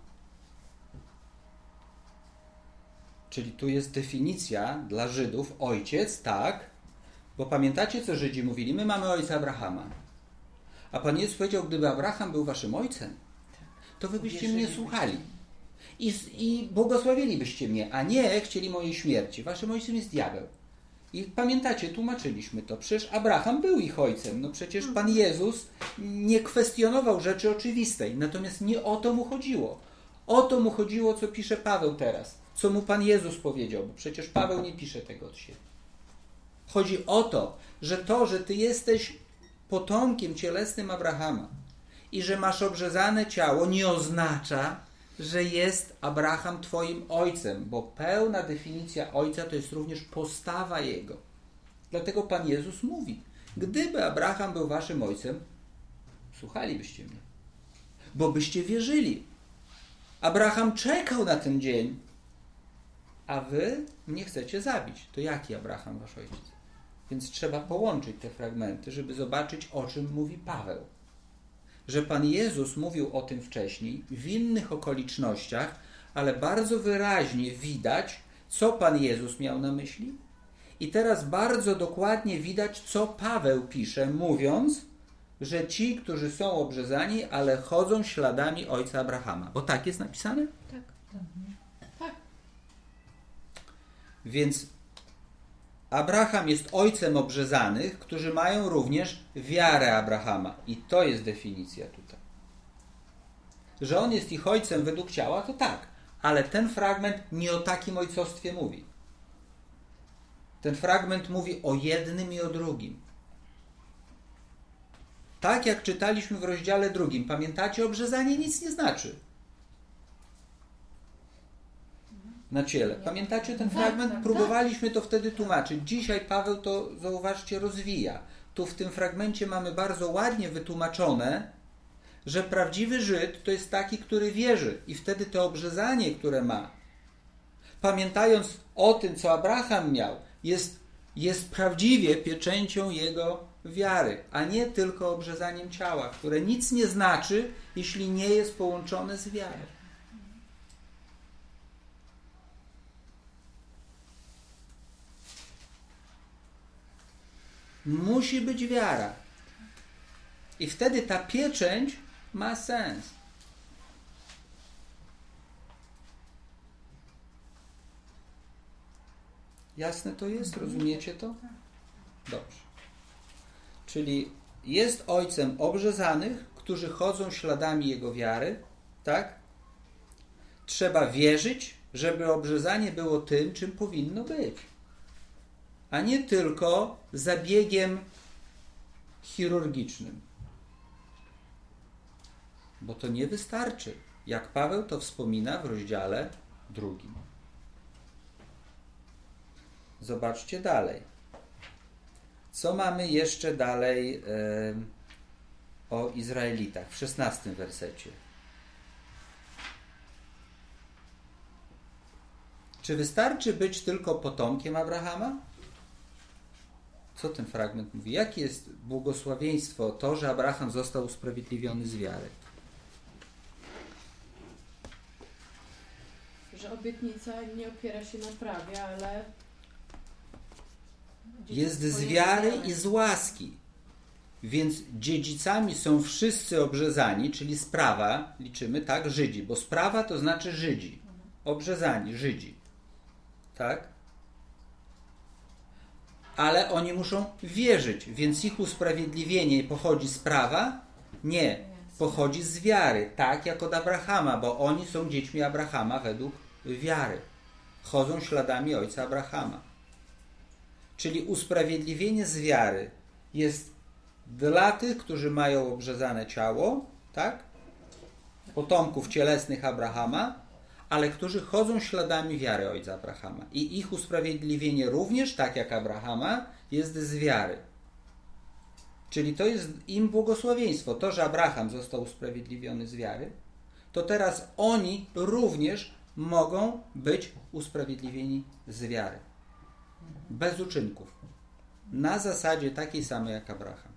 Speaker 1: Czyli tu jest definicja dla Żydów, ojciec, tak, bo pamiętacie, co Żydzi mówili? My mamy ojca Abrahama. A Pan Jezus powiedział, gdyby Abraham był waszym ojcem, to wy byście mnie słuchali. I, I błogosławilibyście mnie, a nie chcieli mojej śmierci. Waszym ojcem jest diabeł. I pamiętacie, tłumaczyliśmy to. Przecież Abraham był ich ojcem. No przecież Pan Jezus nie kwestionował rzeczy oczywistej. Natomiast nie o to mu chodziło. O to mu chodziło, co pisze Paweł teraz. Co mu Pan Jezus powiedział. Bo przecież Paweł nie pisze tego od siebie. Chodzi o to, że to, że ty jesteś potomkiem cielesnym Abrahama i że masz obrzezane ciało, nie oznacza, że jest Abraham twoim ojcem, bo pełna definicja ojca to jest również postawa jego. Dlatego Pan Jezus mówi, gdyby Abraham był waszym ojcem, słuchalibyście mnie, bo byście wierzyli. Abraham czekał na ten dzień, a wy mnie chcecie zabić. To jaki Abraham wasz ojciec? Więc trzeba połączyć te fragmenty, żeby zobaczyć, o czym mówi Paweł. Że Pan Jezus mówił o tym wcześniej, w innych okolicznościach, ale bardzo wyraźnie widać, co Pan Jezus miał na myśli. I teraz bardzo dokładnie widać, co Paweł pisze, mówiąc, że ci, którzy są obrzezani, ale chodzą śladami ojca Abrahama. Bo tak jest napisane?
Speaker 3: Tak.
Speaker 2: Tak.
Speaker 1: Więc Abraham jest ojcem obrzezanych, którzy mają również wiarę Abrahama. I to jest definicja tutaj. Że on jest ich ojcem według ciała, to tak. Ale ten fragment nie o takim ojcostwie mówi. Ten fragment mówi o jednym i o drugim. Tak jak czytaliśmy w rozdziale drugim. Pamiętacie, obrzezanie nic nie znaczy. Na ciele. Pamiętacie ten fragment? Próbowaliśmy to wtedy tłumaczyć. Dzisiaj Paweł to, zauważcie, rozwija. Tu w tym fragmencie mamy bardzo ładnie wytłumaczone, że prawdziwy Żyd to jest taki, który wierzy. I wtedy to obrzezanie, które ma, pamiętając o tym, co Abraham miał, jest, jest prawdziwie pieczęcią jego wiary, a nie tylko obrzezaniem ciała, które nic nie znaczy, jeśli nie jest połączone z wiarą. Musi być wiara. I wtedy ta pieczęć ma sens. Jasne to jest? Rozumiecie to? Dobrze. Czyli jest ojcem obrzezanych, którzy chodzą śladami jego wiary, tak? Trzeba wierzyć, żeby obrzezanie było tym, czym powinno być. A nie tylko zabiegiem chirurgicznym. Bo to nie wystarczy, jak Paweł to wspomina w rozdziale drugim. Zobaczcie dalej. Co mamy jeszcze dalej e, o Izraelitach w szesnastym wersecie? Czy wystarczy być tylko potomkiem Abrahama? Co ten fragment mówi? Jakie jest błogosławieństwo to, że Abraham został usprawiedliwiony z wiary?
Speaker 3: Że obietnica nie opiera się na prawie, ale
Speaker 1: jest z wiary i z łaski. Więc dziedzicami są wszyscy obrzezani, czyli z prawa, liczymy, tak, Żydzi, bo z prawa to znaczy Żydzi. Obrzezani, Żydzi. Tak? Ale oni muszą wierzyć, więc ich usprawiedliwienie pochodzi z prawa? Nie. Pochodzi z wiary, tak jak od Abrahama, bo oni są dziećmi Abrahama według wiary. Chodzą śladami ojca Abrahama. Czyli usprawiedliwienie z wiary jest dla tych, którzy mają obrzezane ciało, tak? Potomków cielesnych Abrahama, ale którzy chodzą śladami wiary ojca Abrahama. I ich usprawiedliwienie również, tak jak Abrahama, jest z wiary. Czyli to jest im błogosławieństwo. To, że Abraham został usprawiedliwiony z wiary, to teraz oni również mogą być usprawiedliwieni z wiary. Bez uczynków. Na zasadzie takiej samej jak Abraham.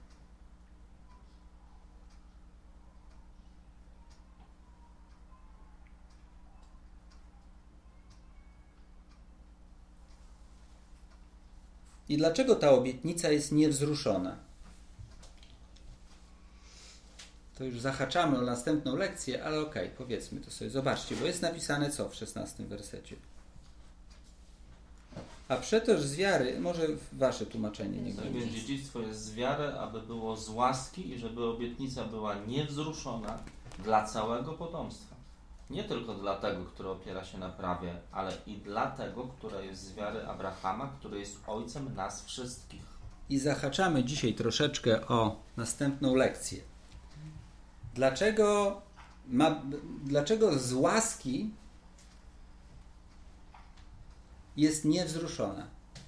Speaker 1: I dlaczego ta obietnica jest niewzruszona? To już zahaczamy o następną lekcję, ale okej, okay, powiedzmy to sobie. Zobaczcie, bo jest napisane co w szesnastym wersecie? A przetoż z wiary, może wasze tłumaczenie nie
Speaker 4: będzie. Więc dziedzictwo jest z wiary, aby było z łaski i żeby obietnica była niewzruszona dla całego potomstwa. Nie tylko dla tego, który opiera się na prawie, ale i dla tego, które jest z wiary Abrahama, który jest ojcem nas wszystkich.
Speaker 1: I zahaczamy dzisiaj troszeczkę o następną lekcję. Dlaczego, ma, dlaczego z łaski jest niewzruszona?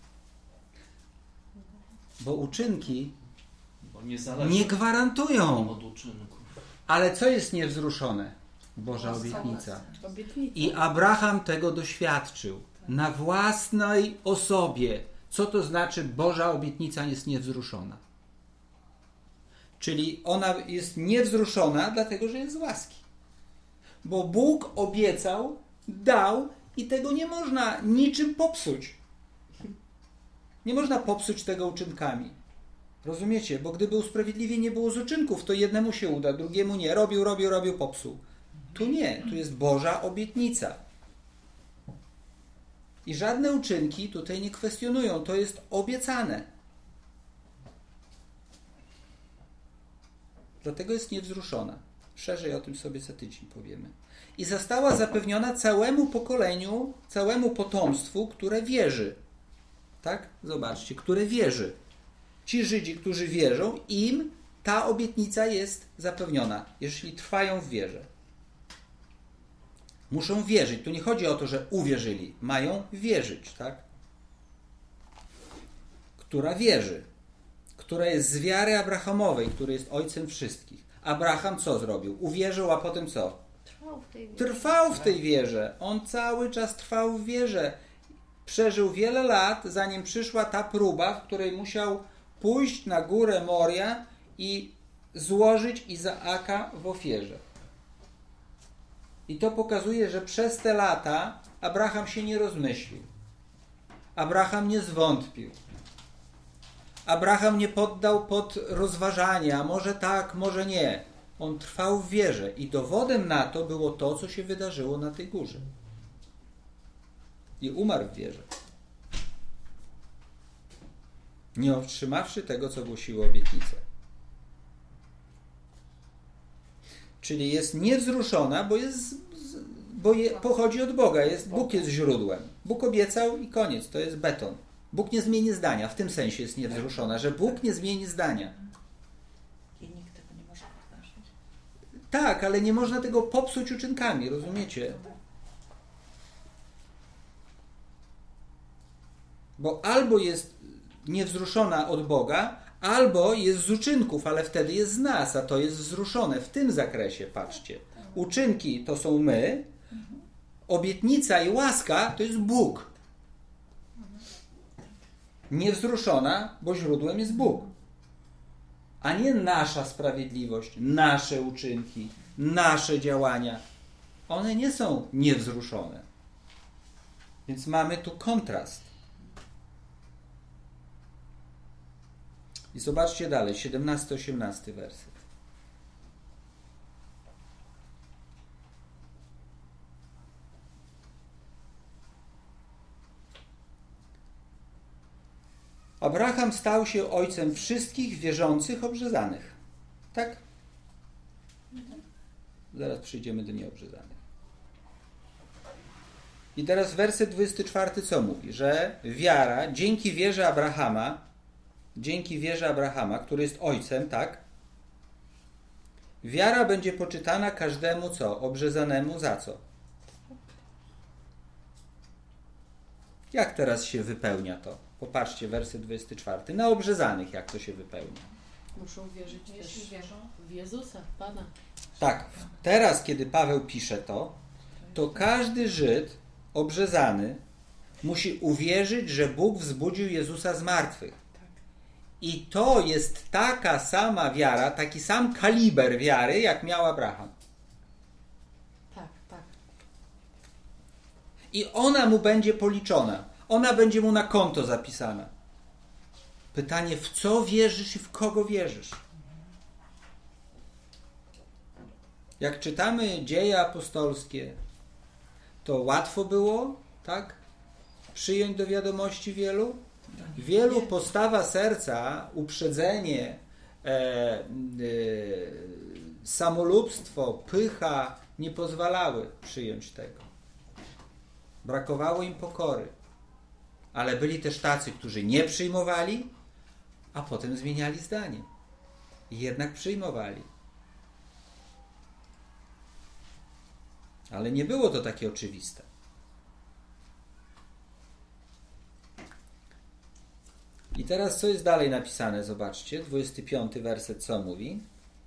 Speaker 1: Bo uczynki
Speaker 4: Bo nie,
Speaker 1: nie gwarantują.
Speaker 4: od uczynków.
Speaker 1: Ale co jest niewzruszone? Boża obietnica. I Abraham tego doświadczył na własnej osobie. Co to znaczy Boża obietnica jest niewzruszona? Czyli ona jest niewzruszona dlatego, że jest z łaski. Bo Bóg obiecał, dał i tego nie można niczym popsuć. Nie można popsuć tego uczynkami. Rozumiecie? Bo gdyby usprawiedliwienie nie było z uczynków, to jednemu się uda, drugiemu nie. Robił, robił, robił, popsuł. Tu nie. Tu jest Boża obietnica. I żadne uczynki tutaj nie kwestionują. To jest obiecane. Dlatego jest niewzruszona. Szerzej o tym sobie za tydzień powiemy. I została zapewniona całemu pokoleniu, całemu potomstwu, które wierzy. Tak? Zobaczcie, które wierzy. Ci Żydzi, którzy wierzą, im ta obietnica jest zapewniona, jeśli trwają w wierze. Muszą wierzyć. Tu nie chodzi o to, że uwierzyli. Mają wierzyć, tak? Która wierzy. Która jest z wiary Abrahamowej, który jest ojcem wszystkich. Abraham co zrobił? Uwierzył, a potem co?
Speaker 2: Trwał w tej wierze.
Speaker 1: Trwał w tej wierze. On cały czas trwał w wierze. Przeżył wiele lat, zanim przyszła ta próba, w której musiał pójść na górę Moria i złożyć Izaaka w ofierze. I to pokazuje, że przez te lata Abraham się nie rozmyślił. Abraham nie zwątpił. Abraham nie poddał pod rozważania, może tak, może nie. On trwał w wierze i dowodem na to było to, co się wydarzyło na tej górze. I umarł w wierze. Nie otrzymawszy tego, co głosiły obietnice. Czyli jest niewzruszona, bo, jest, bo je, pochodzi od Boga. Jest, Bóg jest źródłem. Bóg obiecał i koniec. To jest beton. Bóg nie zmieni zdania. W tym sensie jest niewzruszona, że Bóg nie zmieni zdania.
Speaker 5: I nikt tego nie może podważyć.
Speaker 1: Tak, ale nie można tego popsuć uczynkami. Rozumiecie? Bo albo jest niewzruszona od Boga, albo jest z uczynków, ale wtedy jest z nas, a to jest wzruszone w tym zakresie, patrzcie. Uczynki to są my, obietnica i łaska to jest Bóg. Niewzruszona, bo źródłem jest Bóg. A nie nasza sprawiedliwość, nasze uczynki, nasze działania. One nie są niewzruszone. Więc mamy tu kontrast. I zobaczcie dalej, siedemnasty osiemnasty werset. Abraham stał się ojcem wszystkich wierzących obrzezanych. Tak? Zaraz przyjdziemy do nieobrzezanych. I teraz werset dwudziesty czwarty co mówi? Że wiara, dzięki wierze Abrahama, dzięki wierze Abrahama, który jest ojcem, tak? Wiara będzie poczytana każdemu co? Obrzezanemu za co? Jak teraz się wypełnia to? Popatrzcie, werset dwudziesty czwarty. Na obrzezanych jak to się wypełnia?
Speaker 3: Muszą wierzyć
Speaker 2: Jeśli
Speaker 3: też
Speaker 2: wierzą.
Speaker 3: w Jezusa, Pana.
Speaker 1: Tak, teraz kiedy Paweł pisze to, to każdy Żyd obrzezany Musi uwierzyć, że Bóg wzbudził Jezusa z martwych. I to jest taka sama wiara, taki sam kaliber wiary, jak miał Abraham.
Speaker 5: Tak, tak.
Speaker 1: I ona mu będzie policzona. Ona będzie mu na konto zapisana. Pytanie, w co wierzysz i w kogo wierzysz? Jak czytamy dzieje apostolskie, to łatwo było, tak? Przyjąć do wiadomości wielu? Wielu postawa serca, uprzedzenie, e, e, samolubstwo, pycha nie pozwalały przyjąć tego. Brakowało im pokory. Ale byli też tacy, którzy nie przyjmowali, a potem zmieniali zdanie. I jednak przyjmowali. Ale nie było to takie oczywiste. I teraz co jest dalej napisane? Zobaczcie, dwudziesty piąty werset co mówi?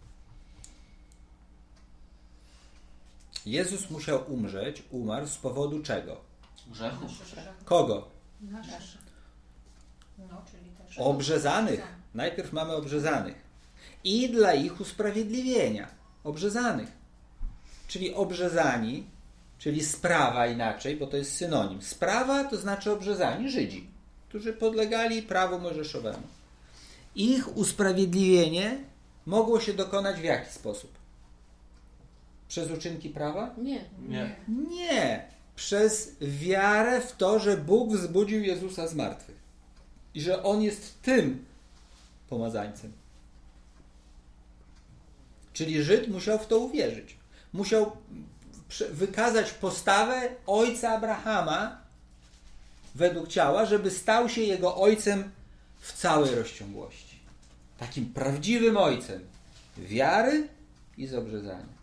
Speaker 1: Jezus musiał umrzeć, umarł z powodu czego?
Speaker 4: Grzechu.
Speaker 1: Kogo?
Speaker 2: Nasze. No, czyli też
Speaker 1: Obrzezanych. Najpierw mamy obrzezanych. I dla ich usprawiedliwienia. Obrzezanych. Czyli obrzezani, czyli sprawa inaczej, bo to jest synonim. Sprawa to znaczy obrzezani Żydzi, którzy podlegali prawu mojżeszowemu. Ich usprawiedliwienie mogło się dokonać w jaki sposób? Przez uczynki prawa?
Speaker 5: Nie.
Speaker 4: Nie.
Speaker 1: Nie. Przez wiarę w to, że Bóg wzbudził Jezusa z martwych. I że On jest tym pomazańcem. Czyli Żyd musiał w to uwierzyć. Musiał wykazać postawę ojca Abrahama według ciała, żeby stał się jego ojcem w całej rozciągłości. Takim prawdziwym ojcem wiary i z obrzezania.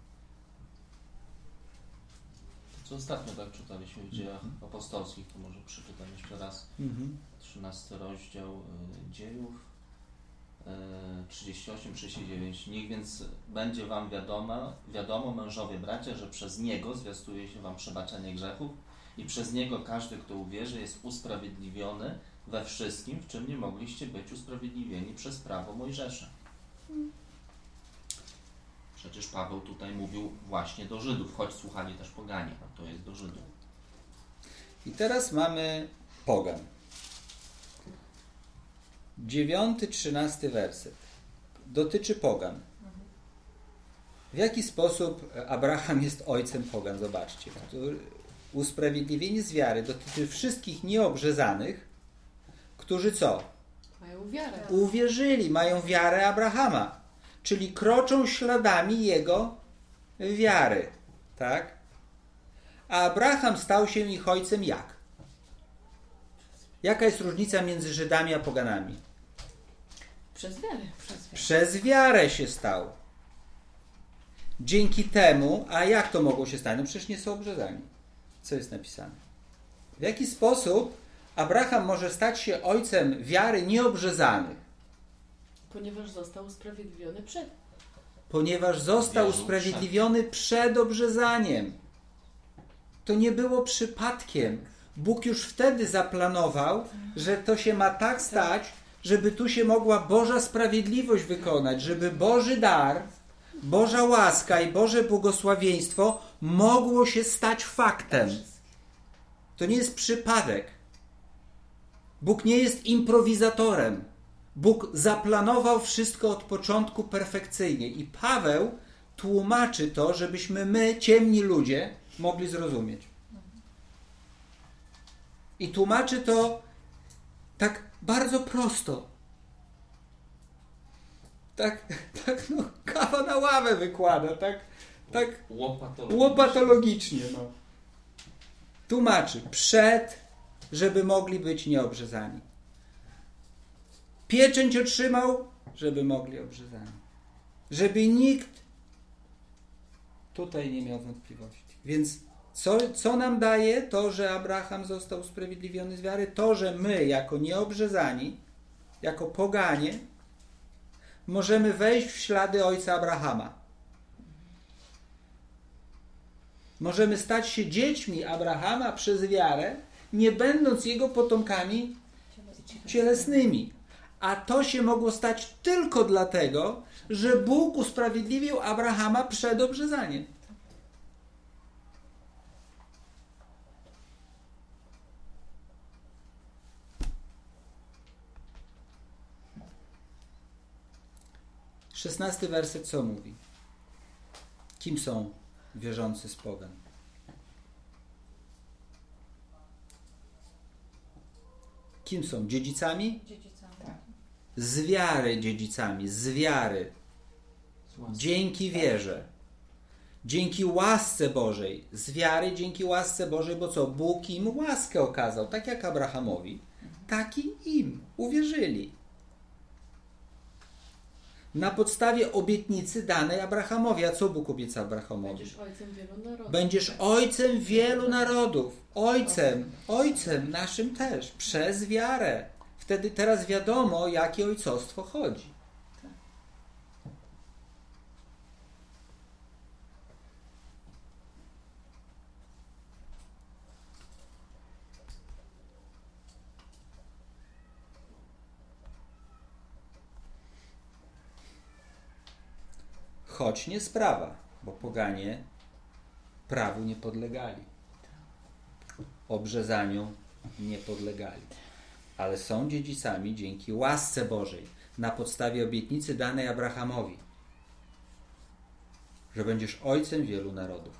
Speaker 4: Co ostatnio tak czytaliśmy w dziejach apostolskich, to może przeczytam jeszcze raz.
Speaker 1: Mhm.
Speaker 4: trzynasty rozdział y, dziejów, y, trzydzieści osiem trzydzieści dziewięć. Niech więc będzie wam wiadomo, wiadomo, mężowie bracia, że przez Niego zwiastuje się wam przebaczenie grzechów i przez Niego każdy, kto uwierzy, jest usprawiedliwiony we wszystkim, w czym nie mogliście być usprawiedliwieni przez prawo Mojżesza. Przecież Paweł tutaj mówił właśnie do Żydów, choć słuchali też poganie, a to jest do Żydów.
Speaker 1: I teraz mamy pogan. Dziewiąty, trzynasty werset. Dotyczy pogan. W jaki sposób Abraham jest ojcem pogan? Zobaczcie. Usprawiedliwienie z wiary dotyczy wszystkich nieobrzezanych, którzy co?
Speaker 5: Mają wiarę.
Speaker 1: Uwierzyli, mają wiarę Abrahama. Czyli kroczą śladami jego wiary. Tak? A Abraham stał się ich ojcem jak? Jaka jest różnica między Żydami a poganami?
Speaker 5: Przez wiarę. Przez wiarę.
Speaker 1: Przez wiarę się stał. Dzięki temu, a jak to mogło się stać? No przecież nie są obrzezani. Co jest napisane? W jaki sposób Abraham może stać się ojcem wiary nieobrzezanych?
Speaker 5: Ponieważ został usprawiedliwiony przed.
Speaker 1: Ponieważ został
Speaker 4: Wierzył
Speaker 1: usprawiedliwiony przed obrzezaniem. To nie było przypadkiem. Bóg już wtedy zaplanował, że to się ma tak stać, żeby tu się mogła Boża sprawiedliwość wykonać, żeby Boży dar, Boża łaska i Boże błogosławieństwo mogło się stać faktem. To nie jest przypadek. Bóg nie jest improwizatorem. Bóg zaplanował wszystko od początku perfekcyjnie. I Paweł tłumaczy to, żebyśmy my, ciemni ludzie, mogli zrozumieć. I tłumaczy to tak bardzo prosto. Tak, tak no, kawa na ławę wykłada, tak, tak
Speaker 4: Łopatologicznie.
Speaker 1: łopatologicznie. No. Tłumaczy przed, żeby mogli być nieobrzezani. Pieczęć otrzymał, żeby mogli obrzezani. Żeby nikt tutaj nie miał wątpliwości. Więc co, co nam daje to, że Abraham został usprawiedliwiony z wiary? To, że my jako nieobrzezani, jako poganie, możemy wejść w ślady ojca Abrahama. Możemy stać się dziećmi Abrahama przez wiarę nie będąc jego potomkami cielesnymi. A to się mogło stać tylko dlatego, że Bóg usprawiedliwił Abrahama przed obrzezaniem. Szesnasty werset co mówi? Kim są wierzący z pogan? Kim są? Dziedzicami?
Speaker 2: Dziedzicami.
Speaker 1: Z wiary dziedzicami, z wiary. Dzięki wierze. Dzięki łasce Bożej. Z wiary dzięki łasce Bożej, bo co? Bóg im łaskę okazał. Tak jak Abrahamowi, tak i im. Uwierzyli. Na podstawie obietnicy danej Abrahamowi. A co Bóg obiecał Abrahamowi?
Speaker 5: Będziesz ojcem wielu narodów.
Speaker 1: Będziesz ojcem wielu narodów. Ojcem, ojcem naszym też. Przez wiarę. Wtedy teraz wiadomo, o jakie ojcostwo chodzi. Choć nie sprawa, bo poganie prawu nie podlegali. Obrzezaniu nie podlegali. Ale są dziedzicami dzięki łasce Bożej na podstawie obietnicy danej Abrahamowi, że będziesz ojcem wielu narodów.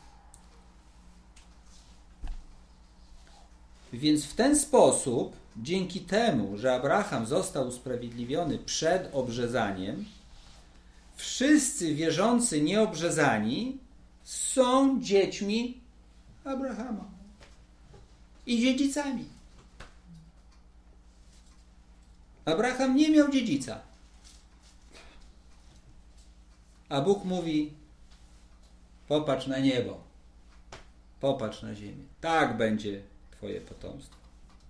Speaker 1: Więc w ten sposób, dzięki temu, że Abraham został usprawiedliwiony przed obrzezaniem, wszyscy wierzący nieobrzezani są dziećmi Abrahama i dziedzicami. Abraham nie miał dziedzica. A Bóg mówi: popatrz na niebo, popatrz na ziemię. Tak będzie twoje potomstwo.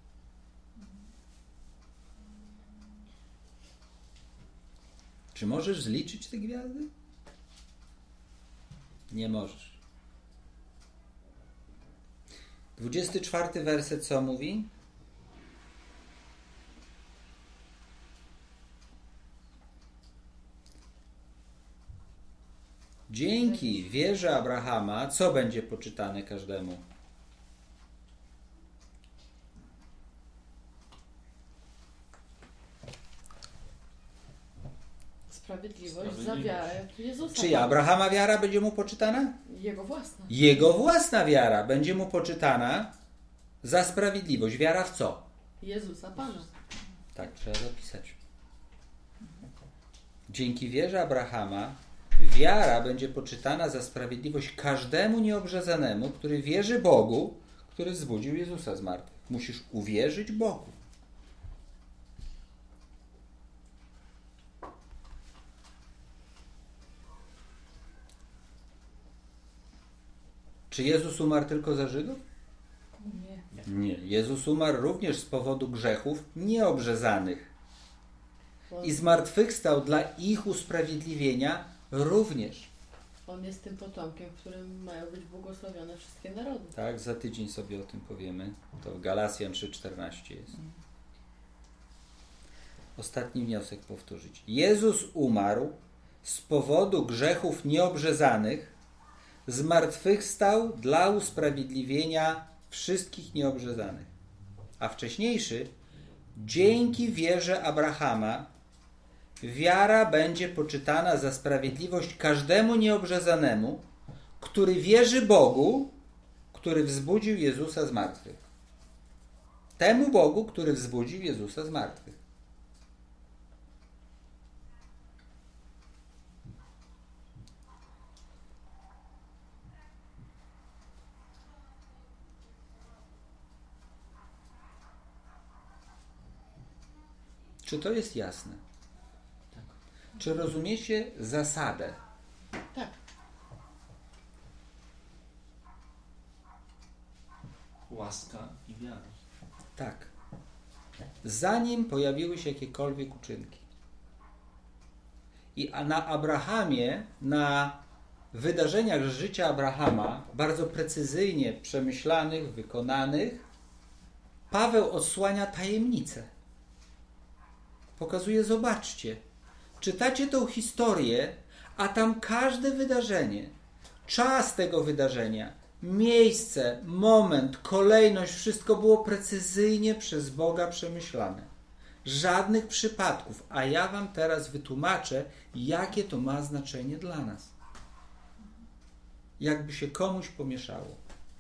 Speaker 1: Czy możesz zliczyć te gwiazdy? Nie możesz. Dwudziesty czwarty werset co mówi? Dzięki wierze Abrahama co będzie poczytane każdemu?
Speaker 5: Sprawiedliwość za wiarę w Jezusa.
Speaker 1: Czyja? Abrahama wiara będzie mu poczytana?
Speaker 5: Jego własna.
Speaker 1: Jego własna wiara będzie mu poczytana za sprawiedliwość. Wiara w co?
Speaker 5: Jezusa Pana.
Speaker 1: Tak trzeba zapisać. Dzięki wierze Abrahama wiara będzie poczytana za sprawiedliwość każdemu nieobrzezanemu, który wierzy Bogu, który wzbudził Jezusa z martwych. Musisz uwierzyć Bogu. Czy Jezus umarł tylko za Żydów?
Speaker 5: Nie.
Speaker 1: Nie. Jezus umarł również z powodu grzechów nieobrzezanych. I zmartwychwstał dla ich usprawiedliwienia również.
Speaker 5: On jest tym potomkiem, w którym mają być błogosławione wszystkie narody.
Speaker 1: Tak, za tydzień sobie o tym powiemy. To w Galasjan trzy czternaście jest. Ostatni wniosek powtórzyć. Jezus umarł z powodu grzechów nieobrzezanych, zmartwychwstał dla usprawiedliwienia wszystkich nieobrzezanych. A wcześniejszy, dzięki wierze Abrahama, wiara będzie poczytana za sprawiedliwość każdemu nieobrzezanemu, który wierzy Bogu, który wzbudził Jezusa z martwych. Temu Bogu, który wzbudził Jezusa z martwych. Czy to jest jasne?
Speaker 4: Tak.
Speaker 1: Czy rozumiecie zasadę?
Speaker 5: Tak.
Speaker 4: Łaska i wiara.
Speaker 1: Tak. Zanim pojawiły się jakiekolwiek uczynki. I na Abrahamie, na wydarzeniach życia Abrahama, bardzo precyzyjnie przemyślanych, wykonanych, Paweł odsłania tajemnicę. Pokazuje, zobaczcie, czytacie tą historię, a tam każde wydarzenie, czas tego wydarzenia, miejsce, moment, kolejność, wszystko było precyzyjnie przez Boga przemyślane. Żadnych przypadków, a ja wam teraz wytłumaczę, jakie to ma znaczenie dla nas. Jakby się komuś pomieszało.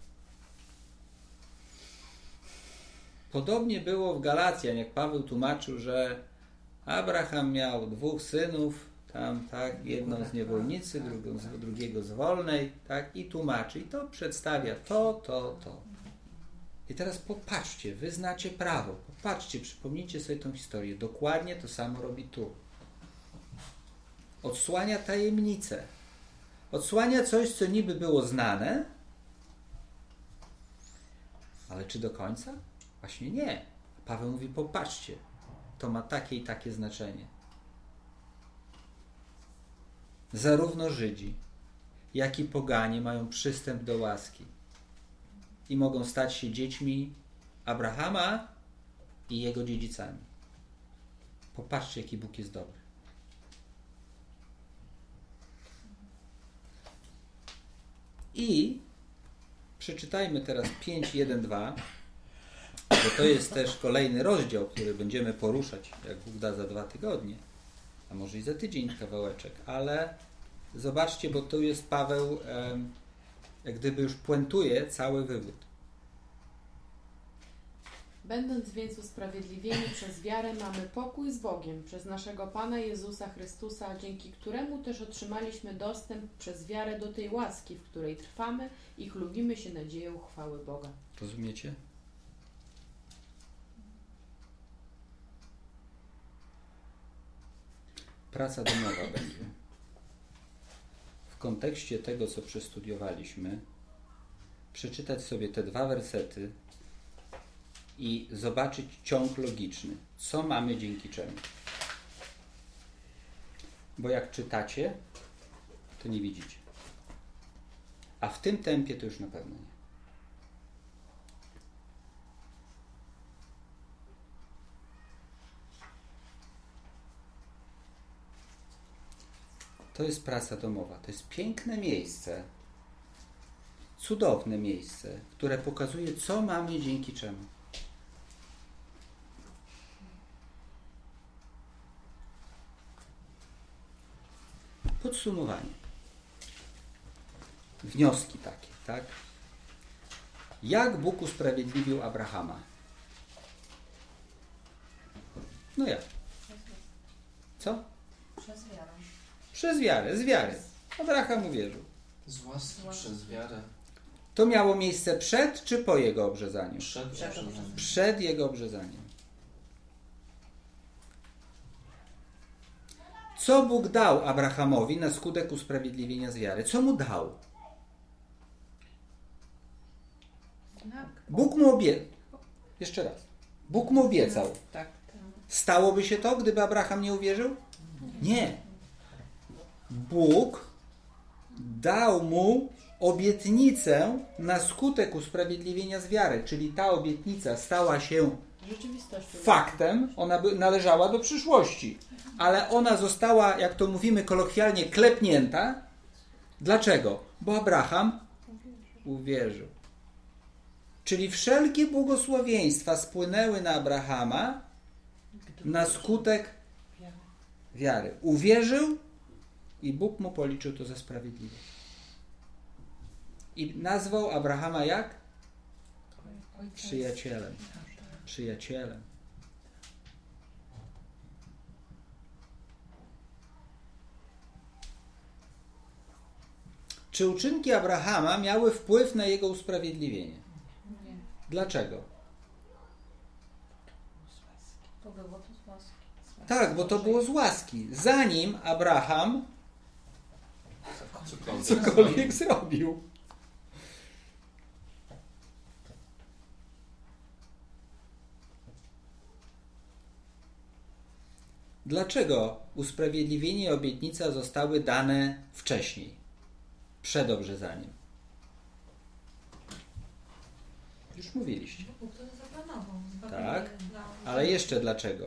Speaker 1: Podobnie było w Galacjan, jak Paweł tłumaczył, że Abraham miał dwóch synów, tam tak, jedną z niewolnicy, drugą z, drugiego z wolnej, tak, i tłumaczy, i to przedstawia to, to, to. I teraz popatrzcie, wy znacie prawo, popatrzcie, przypomnijcie sobie tą historię. Dokładnie to samo robi tu. Odsłania tajemnicę. Odsłania coś, co niby było znane, ale czy do końca? Właśnie nie. Paweł mówi, popatrzcie, to ma takie i takie znaczenie. Zarówno Żydzi, jak i poganie mają przystęp do łaski i mogą stać się dziećmi Abrahama i jego dziedzicami. Popatrzcie, jaki Bóg jest dobry. I przeczytajmy teraz pięć, jeden, dwa, bo to jest też kolejny rozdział, który będziemy poruszać, jak Bóg da, za dwa tygodnie, a może i za tydzień kawałeczek, ale zobaczcie, bo tu jest Paweł, jak gdyby już puentuje cały wywód.
Speaker 5: Będąc więc usprawiedliwieni przez wiarę, mamy pokój z Bogiem przez naszego Pana Jezusa Chrystusa, dzięki któremu też otrzymaliśmy dostęp przez wiarę do tej łaski, w której trwamy i chlubimy się nadzieją chwały Boga.
Speaker 1: Rozumiecie? Praca domowa będzie. W kontekście tego, co przestudiowaliśmy, przeczytać sobie te dwa wersety i zobaczyć ciąg logiczny. Co mamy dzięki czemu? Bo jak czytacie, to nie widzicie. A w tym tempie to już na pewno nie. To jest praca domowa. To jest piękne miejsce, cudowne miejsce, które pokazuje, co mamy dzięki czemu. Podsumowanie. Wnioski takie, tak? Jak Bóg usprawiedliwił Abrahama? No jak? Co?
Speaker 2: Przez wiarę.
Speaker 1: Przez wiarę, z wiary. Abraham uwierzył.
Speaker 4: Z łaski przez wiarę.
Speaker 1: To miało miejsce przed czy po jego obrzezaniu?
Speaker 4: Przed obrzezaniem.
Speaker 1: Przed jego obrzezaniem. Co Bóg dał Abrahamowi na skutek usprawiedliwienia z wiary? Co mu dał? Bóg mu obiecał. Jeszcze raz. Bóg mu obiecał.
Speaker 3: Tak.
Speaker 1: Stałoby się to, gdyby Abraham nie uwierzył? Nie. Bóg dał mu obietnicę na skutek usprawiedliwienia z wiary, czyli ta obietnica stała się
Speaker 5: Rzeczywistością.
Speaker 1: faktem, ona by należała do przyszłości, ale ona została, jak to mówimy kolokwialnie, klepnięta. Dlaczego? Bo Abraham uwierzył. Czyli wszelkie błogosławieństwa spłynęły na Abrahama na skutek wiary. Uwierzył i Bóg mu policzył to za sprawiedliwość. I nazwał Abrahama jak? Przyjacielem. Przyjacielem. Czy uczynki Abrahama miały wpływ na jego usprawiedliwienie?
Speaker 3: Nie.
Speaker 1: Dlaczego?
Speaker 2: To było to z łaski.
Speaker 1: Tak, bo to było z łaski. Zanim Abraham
Speaker 4: Cokolwiek.
Speaker 1: cokolwiek zrobił. Dlaczego usprawiedliwienie i obietnica zostały dane wcześniej, przed obrzezaniem? Już mówiliście.
Speaker 2: Bóg to zaplanował.
Speaker 1: Tak, ale jeszcze dlaczego?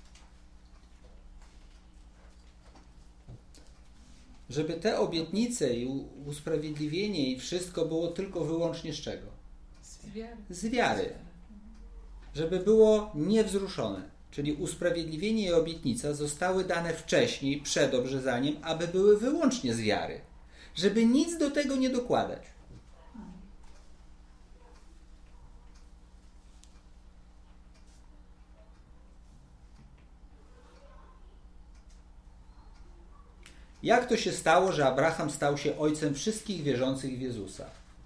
Speaker 1: Żeby te obietnice i usprawiedliwienie i wszystko było tylko wyłącznie z czego?
Speaker 3: Z wiary.
Speaker 1: Z wiary. Żeby było niewzruszone. Czyli usprawiedliwienie i obietnica zostały dane wcześniej, przed obrzezaniem, aby były wyłącznie z wiary. Żeby nic do tego nie dokładać. Jak to się stało, że Abraham stał się ojcem wszystkich wierzących w Jezusa?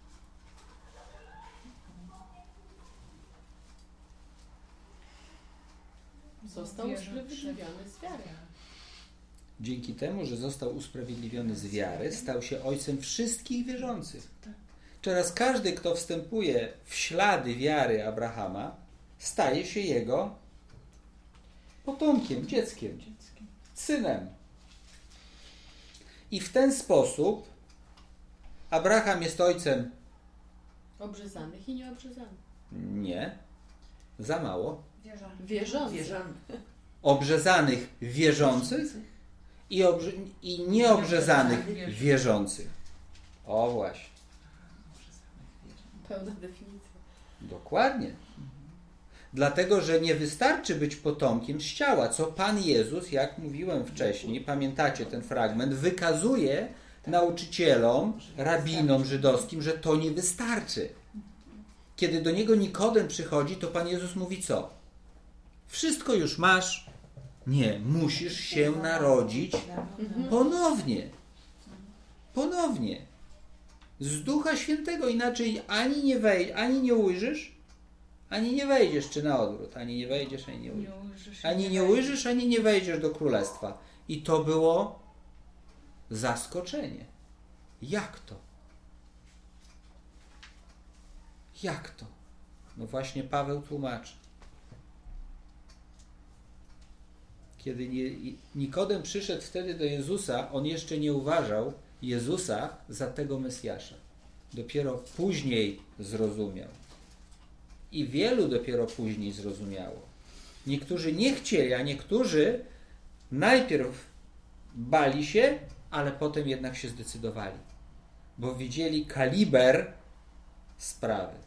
Speaker 5: Został usprawiedliwiony z wiary.
Speaker 1: Dzięki temu, że został usprawiedliwiony z wiary, stał się ojcem wszystkich wierzących. Teraz każdy, kto wstępuje w ślady wiary Abrahama, staje się jego potomkiem, dzieckiem, synem. I w ten sposób Abraham jest ojcem
Speaker 5: Obrzezanych i nieobrzezanych.
Speaker 1: nie, za mało,
Speaker 5: Wierzących.
Speaker 1: obrzezanych wierzących i, obrze- i nieobrzezanych wierzących. O właśnie,
Speaker 5: Pełna definicja.
Speaker 1: dokładnie. Dlatego, że nie wystarczy być potomkiem z ciała, co Pan Jezus, jak mówiłem wcześniej, pamiętacie ten fragment, wykazuje nauczycielom, rabinom żydowskim, że to nie wystarczy. Kiedy do niego Nikodem przychodzi, to Pan Jezus mówi co? Wszystko już masz? Nie, musisz się narodzić ponownie. Ponownie. Z Ducha Świętego, inaczej ani nie wej, ani nie ujrzysz, ani nie wejdziesz, czy na odwrót, ani nie wejdziesz, ani nie ujrzysz. Ani nie ujrzysz, ani nie wejdziesz do Królestwa. I to było zaskoczenie. Jak to? Jak to? No właśnie Paweł tłumaczy. Kiedy Nikodem przyszedł wtedy do Jezusa, on jeszcze nie uważał Jezusa za tego Mesjasza. Dopiero później zrozumiał. I wielu dopiero później zrozumiało. Niektórzy nie chcieli, a niektórzy najpierw bali się, ale potem jednak się zdecydowali. Bo widzieli kaliber sprawy.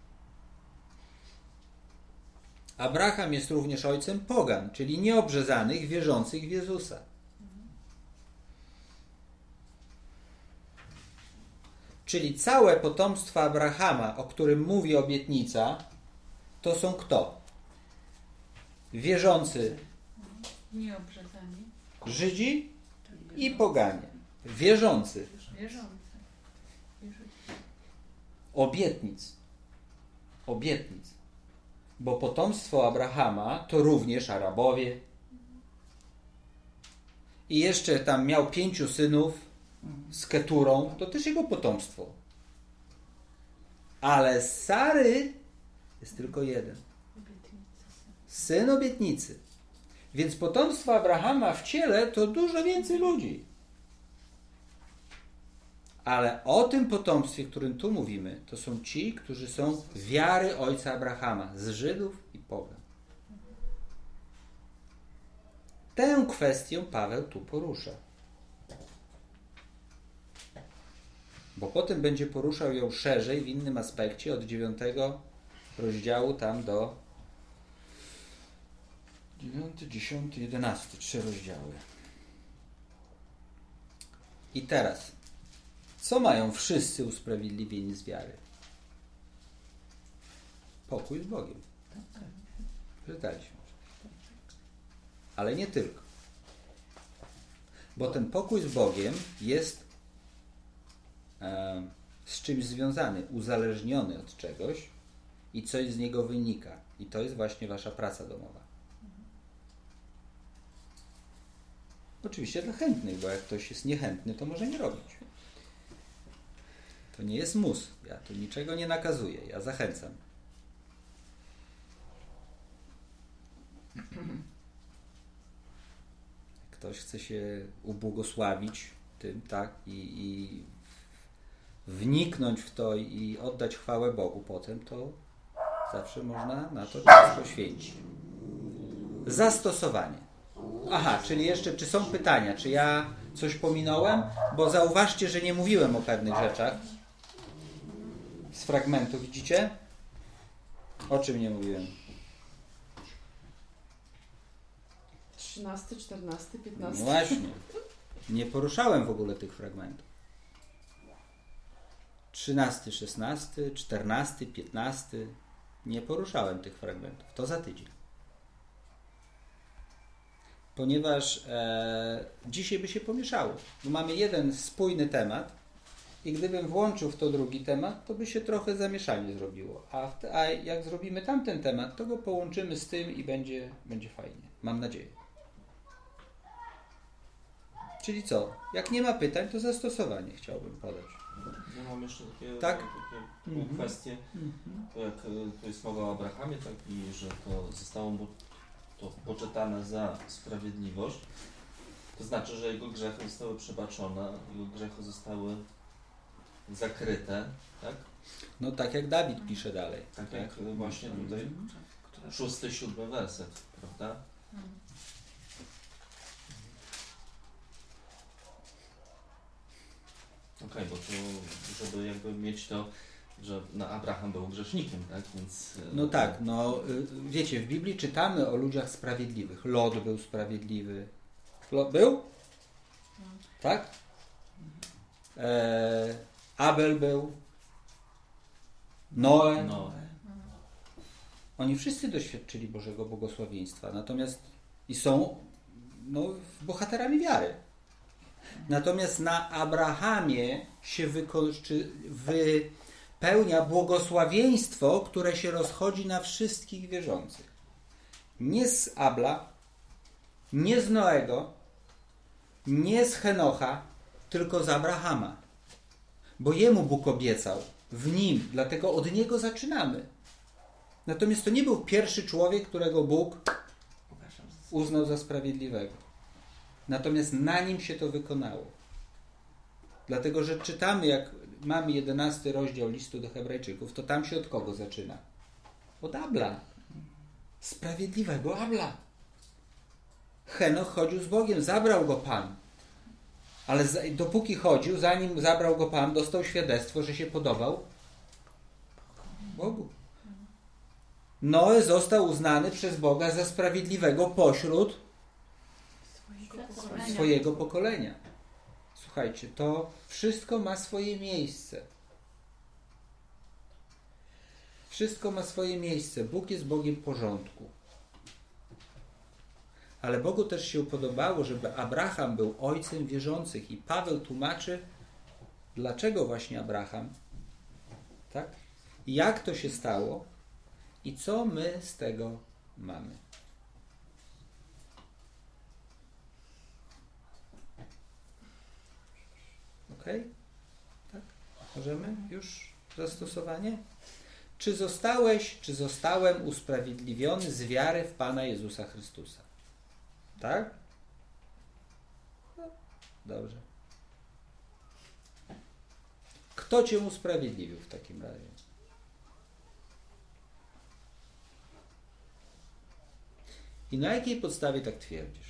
Speaker 1: Abraham jest również ojcem pogan, czyli nieobrzezanych, wierzących w Jezusa. Czyli całe potomstwo Abrahama, o którym mówi obietnica, to są kto? Wierzący
Speaker 3: Nieobrzezani.
Speaker 1: Żydzi i poganie. Wierzący.
Speaker 3: Wierzący.
Speaker 1: Obietnic. Obietnic. Bo potomstwo Abrahama to również Arabowie. I jeszcze tam miał pięciu synów z Keturą, to też jego potomstwo. Ale z Sary jest tylko jeden. Syn obietnicy. Więc potomstwo Abrahama w ciele to dużo więcej ludzi. Ale o tym potomstwie, o którym tu mówimy, to są ci, którzy są wiary ojca Abrahama, z Żydów i pogan. Tę kwestię Paweł tu porusza. Bo potem będzie poruszał ją szerzej w innym aspekcie od dziewiątego rozdziału tam do dziewiąty, dziesiąty, jedenasty. Trzy rozdziały. I teraz, co mają wszyscy usprawiedliwieni z wiary? Pokój z Bogiem. Czytaliśmy. Ale nie tylko. Bo ten pokój z Bogiem jest e, z czymś związany, uzależniony od czegoś i coś z niego wynika. I to jest właśnie wasza praca domowa. Oczywiście dla chętnych, bo jak ktoś jest niechętny, to może nie robić. To nie jest mus. Ja tu niczego nie nakazuję. Ja zachęcam. Ktoś chce się ubłogosławić tym, tak, i, i wniknąć w to i oddać chwałę Bogu potem, to Zawsze można na to czas poświęcić. Zastosowanie. Aha, czyli jeszcze, czy są pytania? Czy ja coś pominąłem? Bo zauważcie, że nie mówiłem o pewnych rzeczach. Z fragmentu, widzicie? O czym nie mówiłem?
Speaker 5: trzynasty, czternasty,
Speaker 1: No
Speaker 5: piętnasty.
Speaker 1: właśnie. Nie poruszałem w ogóle tych fragmentów. trzynasty, szesnasty, czternasty, piętnasty. Nie poruszałem tych fragmentów. To za tydzień. Ponieważ e, dzisiaj by się pomieszało. Bo mamy jeden spójny temat i gdybym włączył w to drugi temat, to by się trochę zamieszanie zrobiło. A, w te, a jak zrobimy tamten temat, to go połączymy z tym i będzie, będzie fajnie. Mam nadzieję. Czyli co? Jak nie ma pytań, to zastosowanie chciałbym podać.
Speaker 4: Ja mam jeszcze takie,
Speaker 1: Tak?
Speaker 4: takie
Speaker 1: Mhm.
Speaker 4: kwestie,
Speaker 1: Mhm.
Speaker 4: to jak y, tu jest mowa o Abrahamie, tak, i że to zostało mu to poczytane za sprawiedliwość, to znaczy, że jego grzechy zostały przebaczone, jego grzechy zostały zakryte, tak?
Speaker 1: No tak jak Dawid pisze dalej.
Speaker 4: Tak jak y, właśnie tutaj szósty, siódmy werset, prawda? Okej, okay, bo to, żeby jakby mieć to, że no, Abraham był grzesznikiem, tak? Więc,
Speaker 1: No tak, no wiecie, w Biblii czytamy o ludziach sprawiedliwych. Lot był sprawiedliwy. Lot był? Tak? E, Abel był. Noe.
Speaker 4: No.
Speaker 1: Oni wszyscy doświadczyli Bożego błogosławieństwa. Natomiast i są no, bohaterami wiary. Natomiast na Abrahamie się wykończy, wypełnia błogosławieństwo, które się rozchodzi na wszystkich wierzących. Nie z Abla, nie z Noego, nie z Henocha, tylko z Abrahama. Bo jemu Bóg obiecał, w nim, dlatego od niego zaczynamy. Natomiast to nie był pierwszy człowiek, którego Bóg uznał za sprawiedliwego. Natomiast na nim się to wykonało. Dlatego, że czytamy, jak mamy jedenasty rozdział listu do Hebrajczyków, to tam się od kogo zaczyna? Od Abla. Sprawiedliwego Abla. Henoch chodził z Bogiem, zabrał go Pan. Ale za, dopóki chodził, zanim zabrał go Pan, dostał świadectwo, że się podobał Bogu. Noe został uznany przez Boga za sprawiedliwego pośród swojego pokolenia. Słuchajcie, to wszystko ma swoje miejsce. Wszystko ma swoje miejsce. Bóg jest Bogiem porządku. Ale Bogu też się podobało, żeby Abraham był ojcem wierzących. I Paweł tłumaczy, dlaczego właśnie Abraham, tak? Jak to się stało i co my z tego mamy. Okej? Okay? Tak? Możemy już zastosowanie? Czy zostałeś, czy zostałem usprawiedliwiony z wiary w Pana Jezusa Chrystusa? Tak? No, dobrze. Kto cię usprawiedliwił w takim razie? I na jakiej podstawie tak twierdzisz?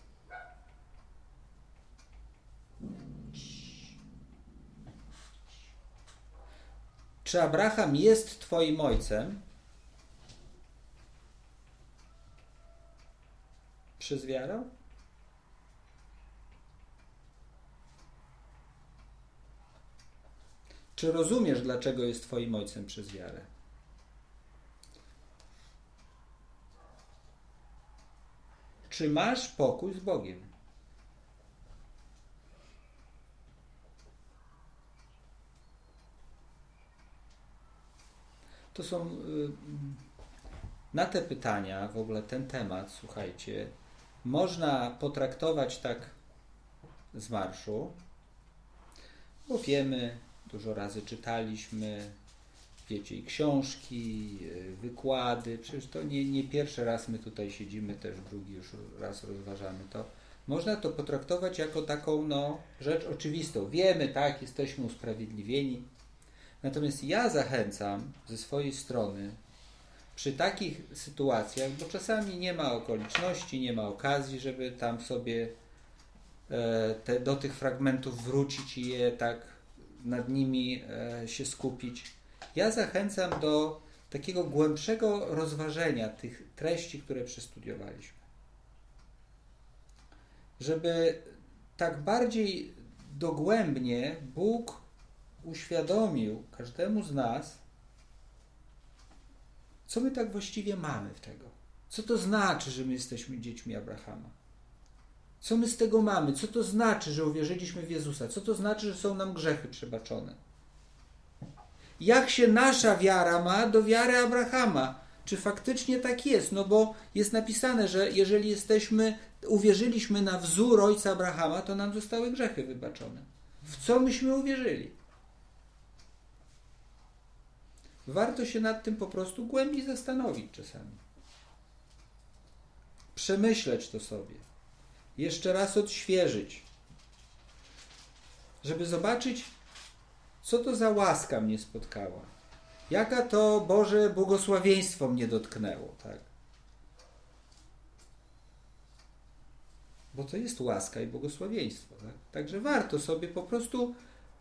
Speaker 1: Czy Abraham jest twoim ojcem przez wiarę? Czy rozumiesz, dlaczego jest twoim ojcem przez wiarę? Czy masz pokój z Bogiem? To są na te pytania, w ogóle ten temat, słuchajcie, można potraktować tak z marszu, bo wiemy, dużo razy czytaliśmy, wiecie, i książki, wykłady, przecież to nie, nie pierwszy raz my tutaj siedzimy, też drugi już raz rozważamy to. Można to potraktować jako taką no, rzecz oczywistą. Wiemy, tak, jesteśmy usprawiedliwieni. Natomiast ja zachęcam ze swojej strony, przy takich sytuacjach, bo czasami nie ma okoliczności, nie ma okazji, żeby tam sobie e, te, do tych fragmentów wrócić i je tak nad nimi e, się skupić. Ja zachęcam do takiego głębszego rozważenia tych treści, które przestudiowaliśmy. Żeby tak bardziej dogłębnie Bóg uświadomił każdemu z nas, co my tak właściwie mamy w tego. Co to znaczy, że my jesteśmy dziećmi Abrahama? Co my z tego mamy? Co to znaczy, że uwierzyliśmy w Jezusa? Co to znaczy, że są nam grzechy przebaczone? Jak się nasza wiara ma do wiary Abrahama? Czy faktycznie tak jest? No bo jest napisane, że jeżeli jesteśmy, uwierzyliśmy na wzór ojca Abrahama, to nam zostały grzechy wybaczone. W co myśmy uwierzyli? Warto się nad tym po prostu głębiej zastanowić czasami. Przemyśleć to sobie. Jeszcze raz odświeżyć. Żeby zobaczyć, co to za łaska mnie spotkała. Jaka to Boże błogosławieństwo mnie dotknęło. Tak? Bo to jest łaska i błogosławieństwo. Tak? Także warto sobie po prostu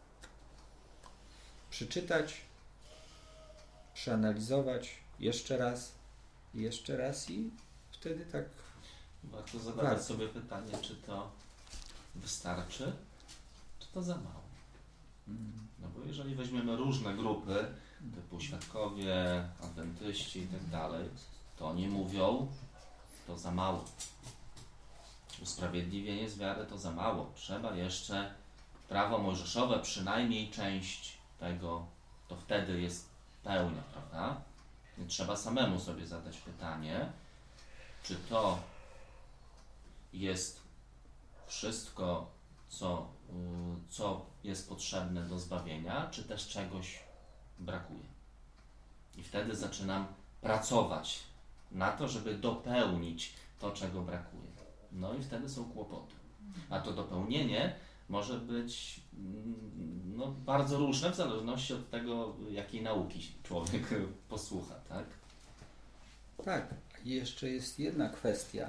Speaker 1: przeczytać, przeanalizować jeszcze raz, jeszcze raz i wtedy tak
Speaker 4: warto zadawać
Speaker 1: warto.
Speaker 4: sobie pytanie, czy to wystarczy, czy to za mało. No bo jeżeli weźmiemy różne grupy, typu świadkowie, adwentyści i tak dalej, to oni mówią, to za mało. Usprawiedliwienie z wiary to za mało. Trzeba jeszcze prawo mojżeszowe, przynajmniej część tego, to wtedy jest pełnia, prawda? Więc trzeba samemu sobie zadać pytanie, czy to jest wszystko, co, co jest potrzebne do zbawienia, czy też czegoś brakuje. I wtedy zaczynam pracować na to, żeby dopełnić to, czego brakuje. No i wtedy są kłopoty. A to dopełnienie może być no, bardzo różne w zależności od tego, jakiej nauki człowiek posłucha, tak?
Speaker 1: Tak. I jeszcze jest jedna kwestia.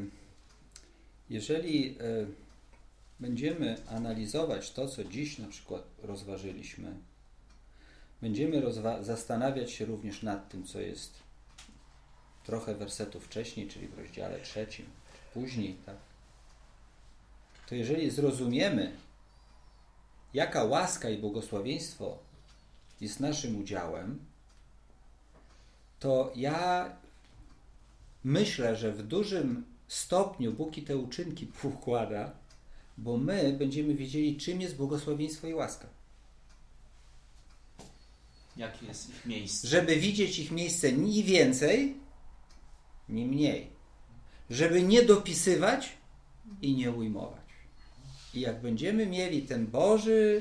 Speaker 1: Jeżeli będziemy analizować to, co dziś na przykład rozważyliśmy, będziemy rozwa- zastanawiać się również nad tym, co jest trochę wersetów wcześniej, czyli w rozdziale trzecim, czy później, tak? To jeżeli zrozumiemy, jaka łaska i błogosławieństwo jest naszym udziałem, to ja myślę, że w dużym stopniu Bóg i te uczynki układa, bo my będziemy wiedzieli, czym jest błogosławieństwo i łaska.
Speaker 4: Jakie jest ich miejsce?
Speaker 1: Żeby widzieć ich miejsce ni więcej, ni mniej. Żeby nie dopisywać i nie ujmować. I jak będziemy mieli ten Boży,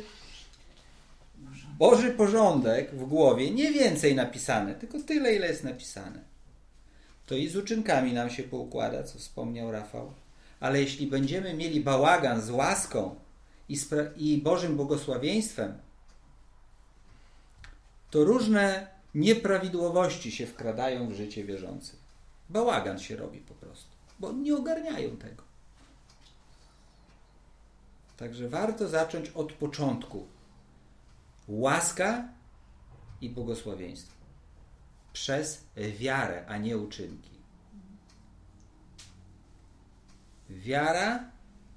Speaker 1: Boży porządek w głowie, nie więcej napisane, tylko tyle, ile jest napisane, to i z uczynkami nam się poukłada, co wspomniał Rafał. Ale jeśli będziemy mieli bałagan z łaską i, spra- i Bożym błogosławieństwem, to różne nieprawidłowości się wkradają w życie wierzących. Bałagan się robi po prostu, bo nie ogarniają tego. Także warto zacząć od początku. Łaska i błogosławieństwo. Przez wiarę, a nie uczynki. Wiara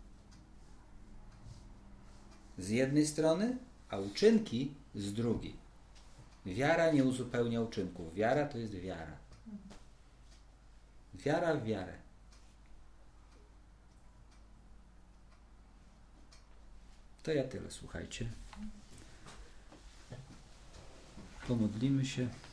Speaker 1: z jednej strony, a uczynki z drugiej. Wiara nie uzupełnia uczynków. Wiara to jest wiara. Wiara w wiarę. To ja tyle, słuchajcie. Pomodlimy się.